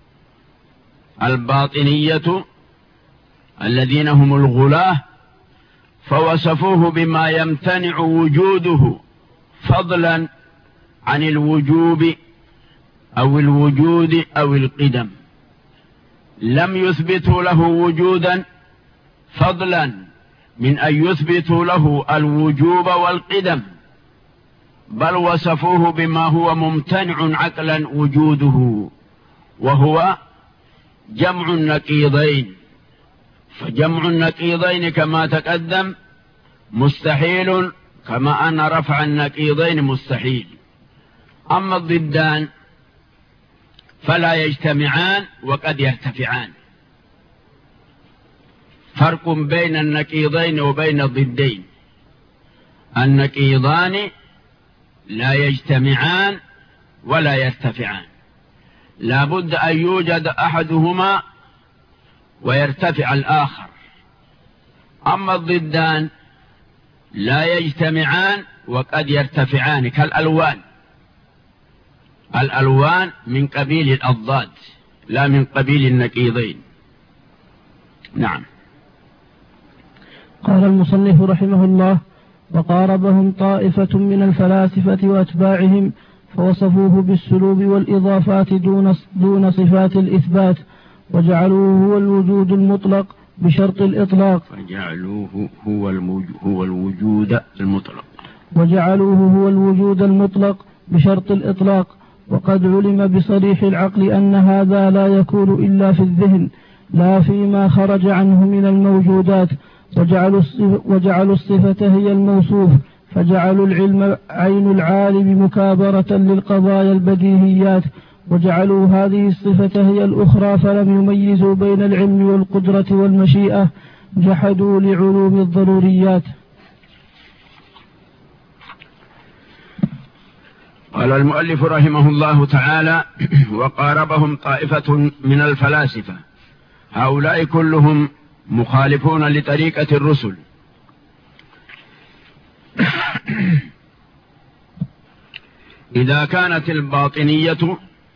الباطنية الذين هم الغلاة، فوصفوه بما يمتنع وجوده فضلا عن الوجوب أو الوجود أو القدم. لم يثبتوا له وجودا فضلا من أن يثبتوا له الوجوب والقدم، بل وصفوه بما هو ممتنع عقلا وجوده، وهو جمع النقيضين. فجمع النقيضين كما تقدم مستحيل، كما أن رفع النقيضين مستحيل. أما الضدان فلا يجتمعان وقد يرتفعان. فرق بين النقيضين وبين الضدين، النقيضان لا يجتمعان ولا يرتفعان، لا بد أن يوجد أحدهما ويرتفع الآخر. أما الضدان لا يجتمعان وقد يرتفعان، كالألوان، الألوان من قبيل الأضداد لا من قبيل النقيضين. نعم.
قال المصنف رحمه الله: وقاربهم طائفة من الفلاسفة وأتباعهم فوصفوه بالسلوب والإضافات دون صفات الإثبات، وجعلوه هو الوجود المطلق بشرط الإطلاق،
وجعلوه هو الوجود المطلق،
وجعلوه هو الوجود المطلق بشرط الإطلاق. وقد علم بصريح العقل أن هذا لا يكون إلا في الذهن لا فيما خرج عنه من الموجودات، وجعلوا الصفة هي الموصوف، فجعلوا العلم عين العالم مكابرة للقضايا البديهيات، وجعلوا هذه الصفة هي الأخرى، فلم يميزوا بين العلم والقدرة والمشيئة، جحدوا لعلوم الضروريات.
قال المؤلف رحمه الله تعالى: وقاربهم طائفة من الفلاسفة، هؤلاء كلهم مخالفون لطريقة الرسل. إذا كانت الباطنية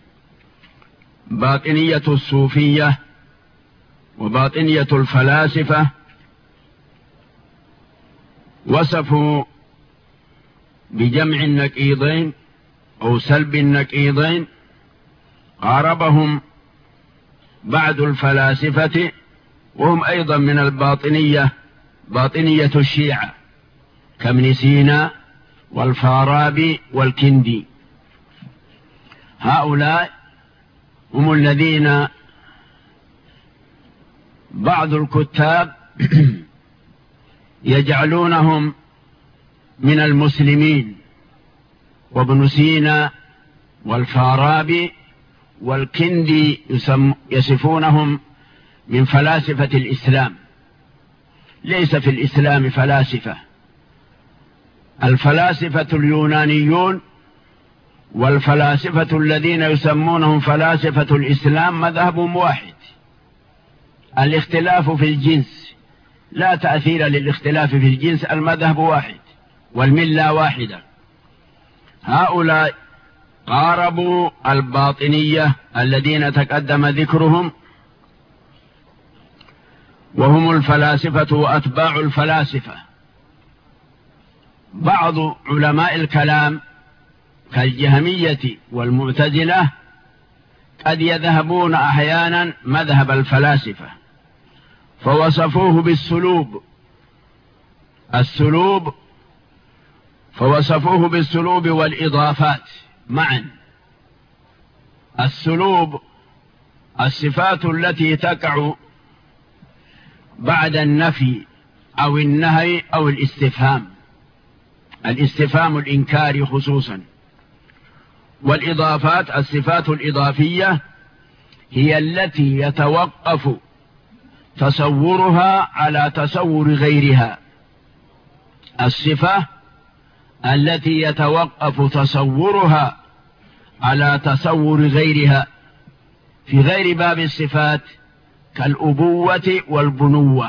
باطنية الصوفية وباطنية الفلاسفة وصفوا بجمع النقيضين أو سلب النقيضين، قاربهم بعض الفلاسفة وهم أيضا من الباطنية، باطنية الشيعة كابن سينا والفارابي والكندي. هؤلاء هم الذين بعض الكتاب يجعلونهم من المسلمين، وابن سينا والفارابي والكندي يصفونهم من فلاسفة الإسلام. ليس في الإسلام فلاسفة، الفلاسفة اليونانيون والفلاسفة الذين يسمونهم فلاسفة الإسلام مذهبهم واحد، الاختلاف في الجنس، لا تأثير للاختلاف في الجنس، المذهب واحد والملة واحدة. هؤلاء قاربوا الباطنية الذين تقدم ذكرهم، وهم الفلاسفة وأتباع الفلاسفة. بعض علماء الكلام كالجهمية والمعتزلة قد يذهبون أحيانا مذهب الفلاسفة، فوصفوه بالسلوب، فوصفوه بالسلوب والإضافات معا. السلوب الصفات التي تقع بعد النفي أو النهي أو الاستفهام الإنكاري خصوصا. والإضافات الصفات الإضافية هي التي يتوقف تصورها على تصور غيرها. الصفة التي يتوقف تصورها على تصور غيرها في غير باب الصفات كالأبوة والبنوة.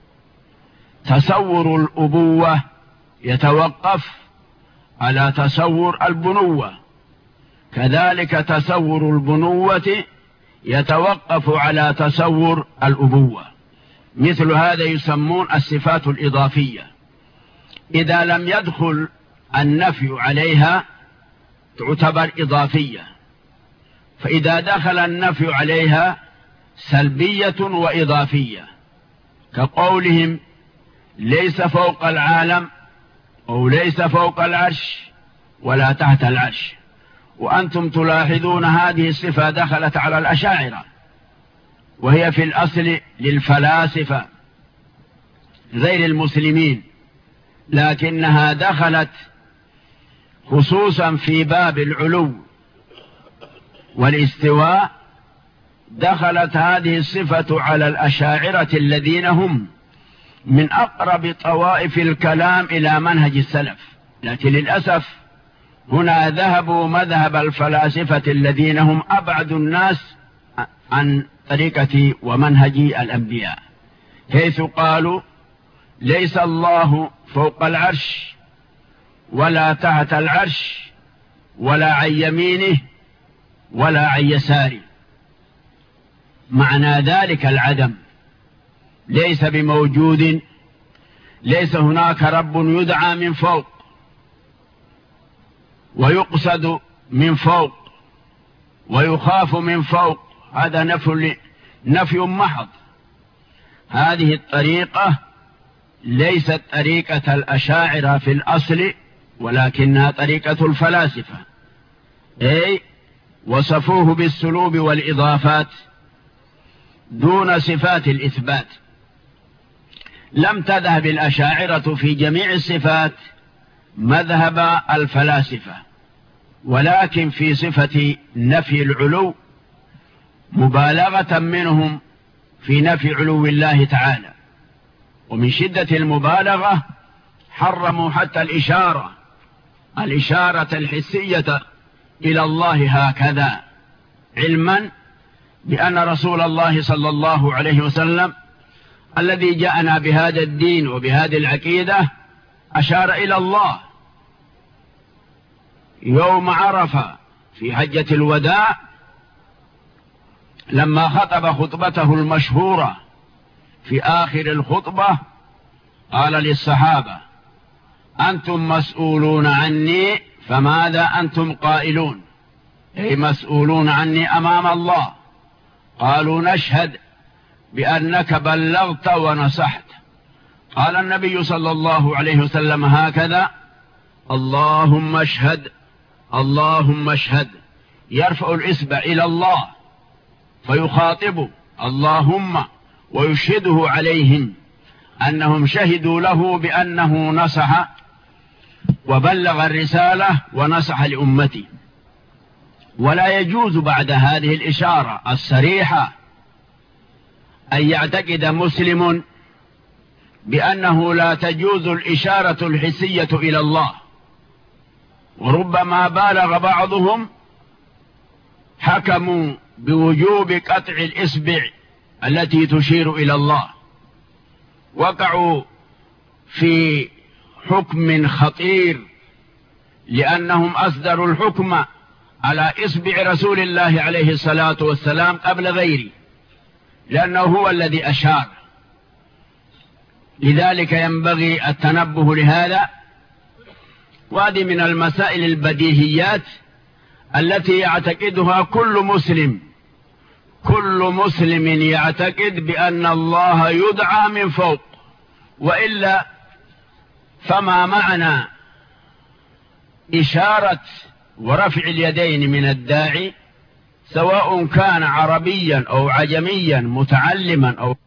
تصور الأبوة يتوقف على تصور البنوة، كذلك تصور البنوة يتوقف على تصور الأبوة. مثل هذا يسمون الصفات الإضافية. إذا لم يدخل النفي عليها تعتبر إضافية، فإذا دخل النفي عليها سلبية وإضافية، كقولهم ليس فوق العالم أو ليس فوق العرش ولا تحت العرش. وأنتم تلاحظون هذه الصفة دخلت على الأشاعرة، وهي في الأصل للفلاسفة غير المسلمين، لكنها دخلت خصوصا في باب العلو والاستواء. دخلت هذه الصفة على الأشاعرة الذين هم من أقرب طوائف الكلام إلى منهج السلف، لكن للأسف هنا ذهبوا مذهب الفلاسفة الذين هم أبعد الناس عن طريقة ومنهج الأنبياء، حيث قالوا ليس الله فوق العرش ولا تحت العرش ولا عن يمينه ولا عن يساره. معنى ذلك العدم، ليس بموجود، ليس هناك رب يدعى من فوق ويقصد من فوق ويخاف من فوق، هذا نفي محض. هذه الطريقة ليست طريقة الأشاعرة في الأصل، ولكنها طريقة الفلاسفة، أي وصفوه بالسلوب والإضافات دون صفات الإثبات. لم تذهب الأشاعرة في جميع الصفات مذهب الفلاسفة، ولكن في صفة نفي العلو مبالغة منهم في نفي علو الله تعالى، ومن شدة المبالغة حرموا حتى الإشارة الحسية إلى الله هكذا، علما بأن رسول الله صلى الله عليه وسلم الذي جاءنا بهذا الدين وبهذه العقيدة أشار إلى الله يوم عرفة في حجة الوداع، لما خطب خطبته المشهورة في آخر الخطبة قال للصحابة أنتم مسؤولون عني فماذا أنتم قائلون، أي مسؤولون عني أمام الله. قالوا نشهد بأنك بلغت ونصحت. قال النبي صلى الله عليه وسلم هكذا: اللهم اشهد اللهم اشهد، يرفع الإصبع إلى الله فيخاطب اللهم ويشهده عليهم أنهم شهدوا له بأنه نصح وبلغ الرسالة ونصح لأمته. ولا يجوز بعد هذه الإشارة الصريحة أن يعتقد مسلم بأنه لا تجوز الإشارة الحسية إلى الله، وربما بالغ بعضهم حكموا بوجوب قطع الإصبع التي تشير إلى الله، وقعوا في حكم خطير لأنهم أصدروا الحكم على إصبع رسول الله عليه الصلاة والسلام قبل غيره، لأنه هو الذي أشار. لذلك ينبغي التنبه لهذا، وهذه من المسائل البديهيات التي يعتقدها كل مسلم. كل مسلم يعتقد بأن الله يدعى من فوق، وإلا فما معنى إشارة ورفع اليدين من الداعي سواء كان عربيا أو عجميا متعلما أو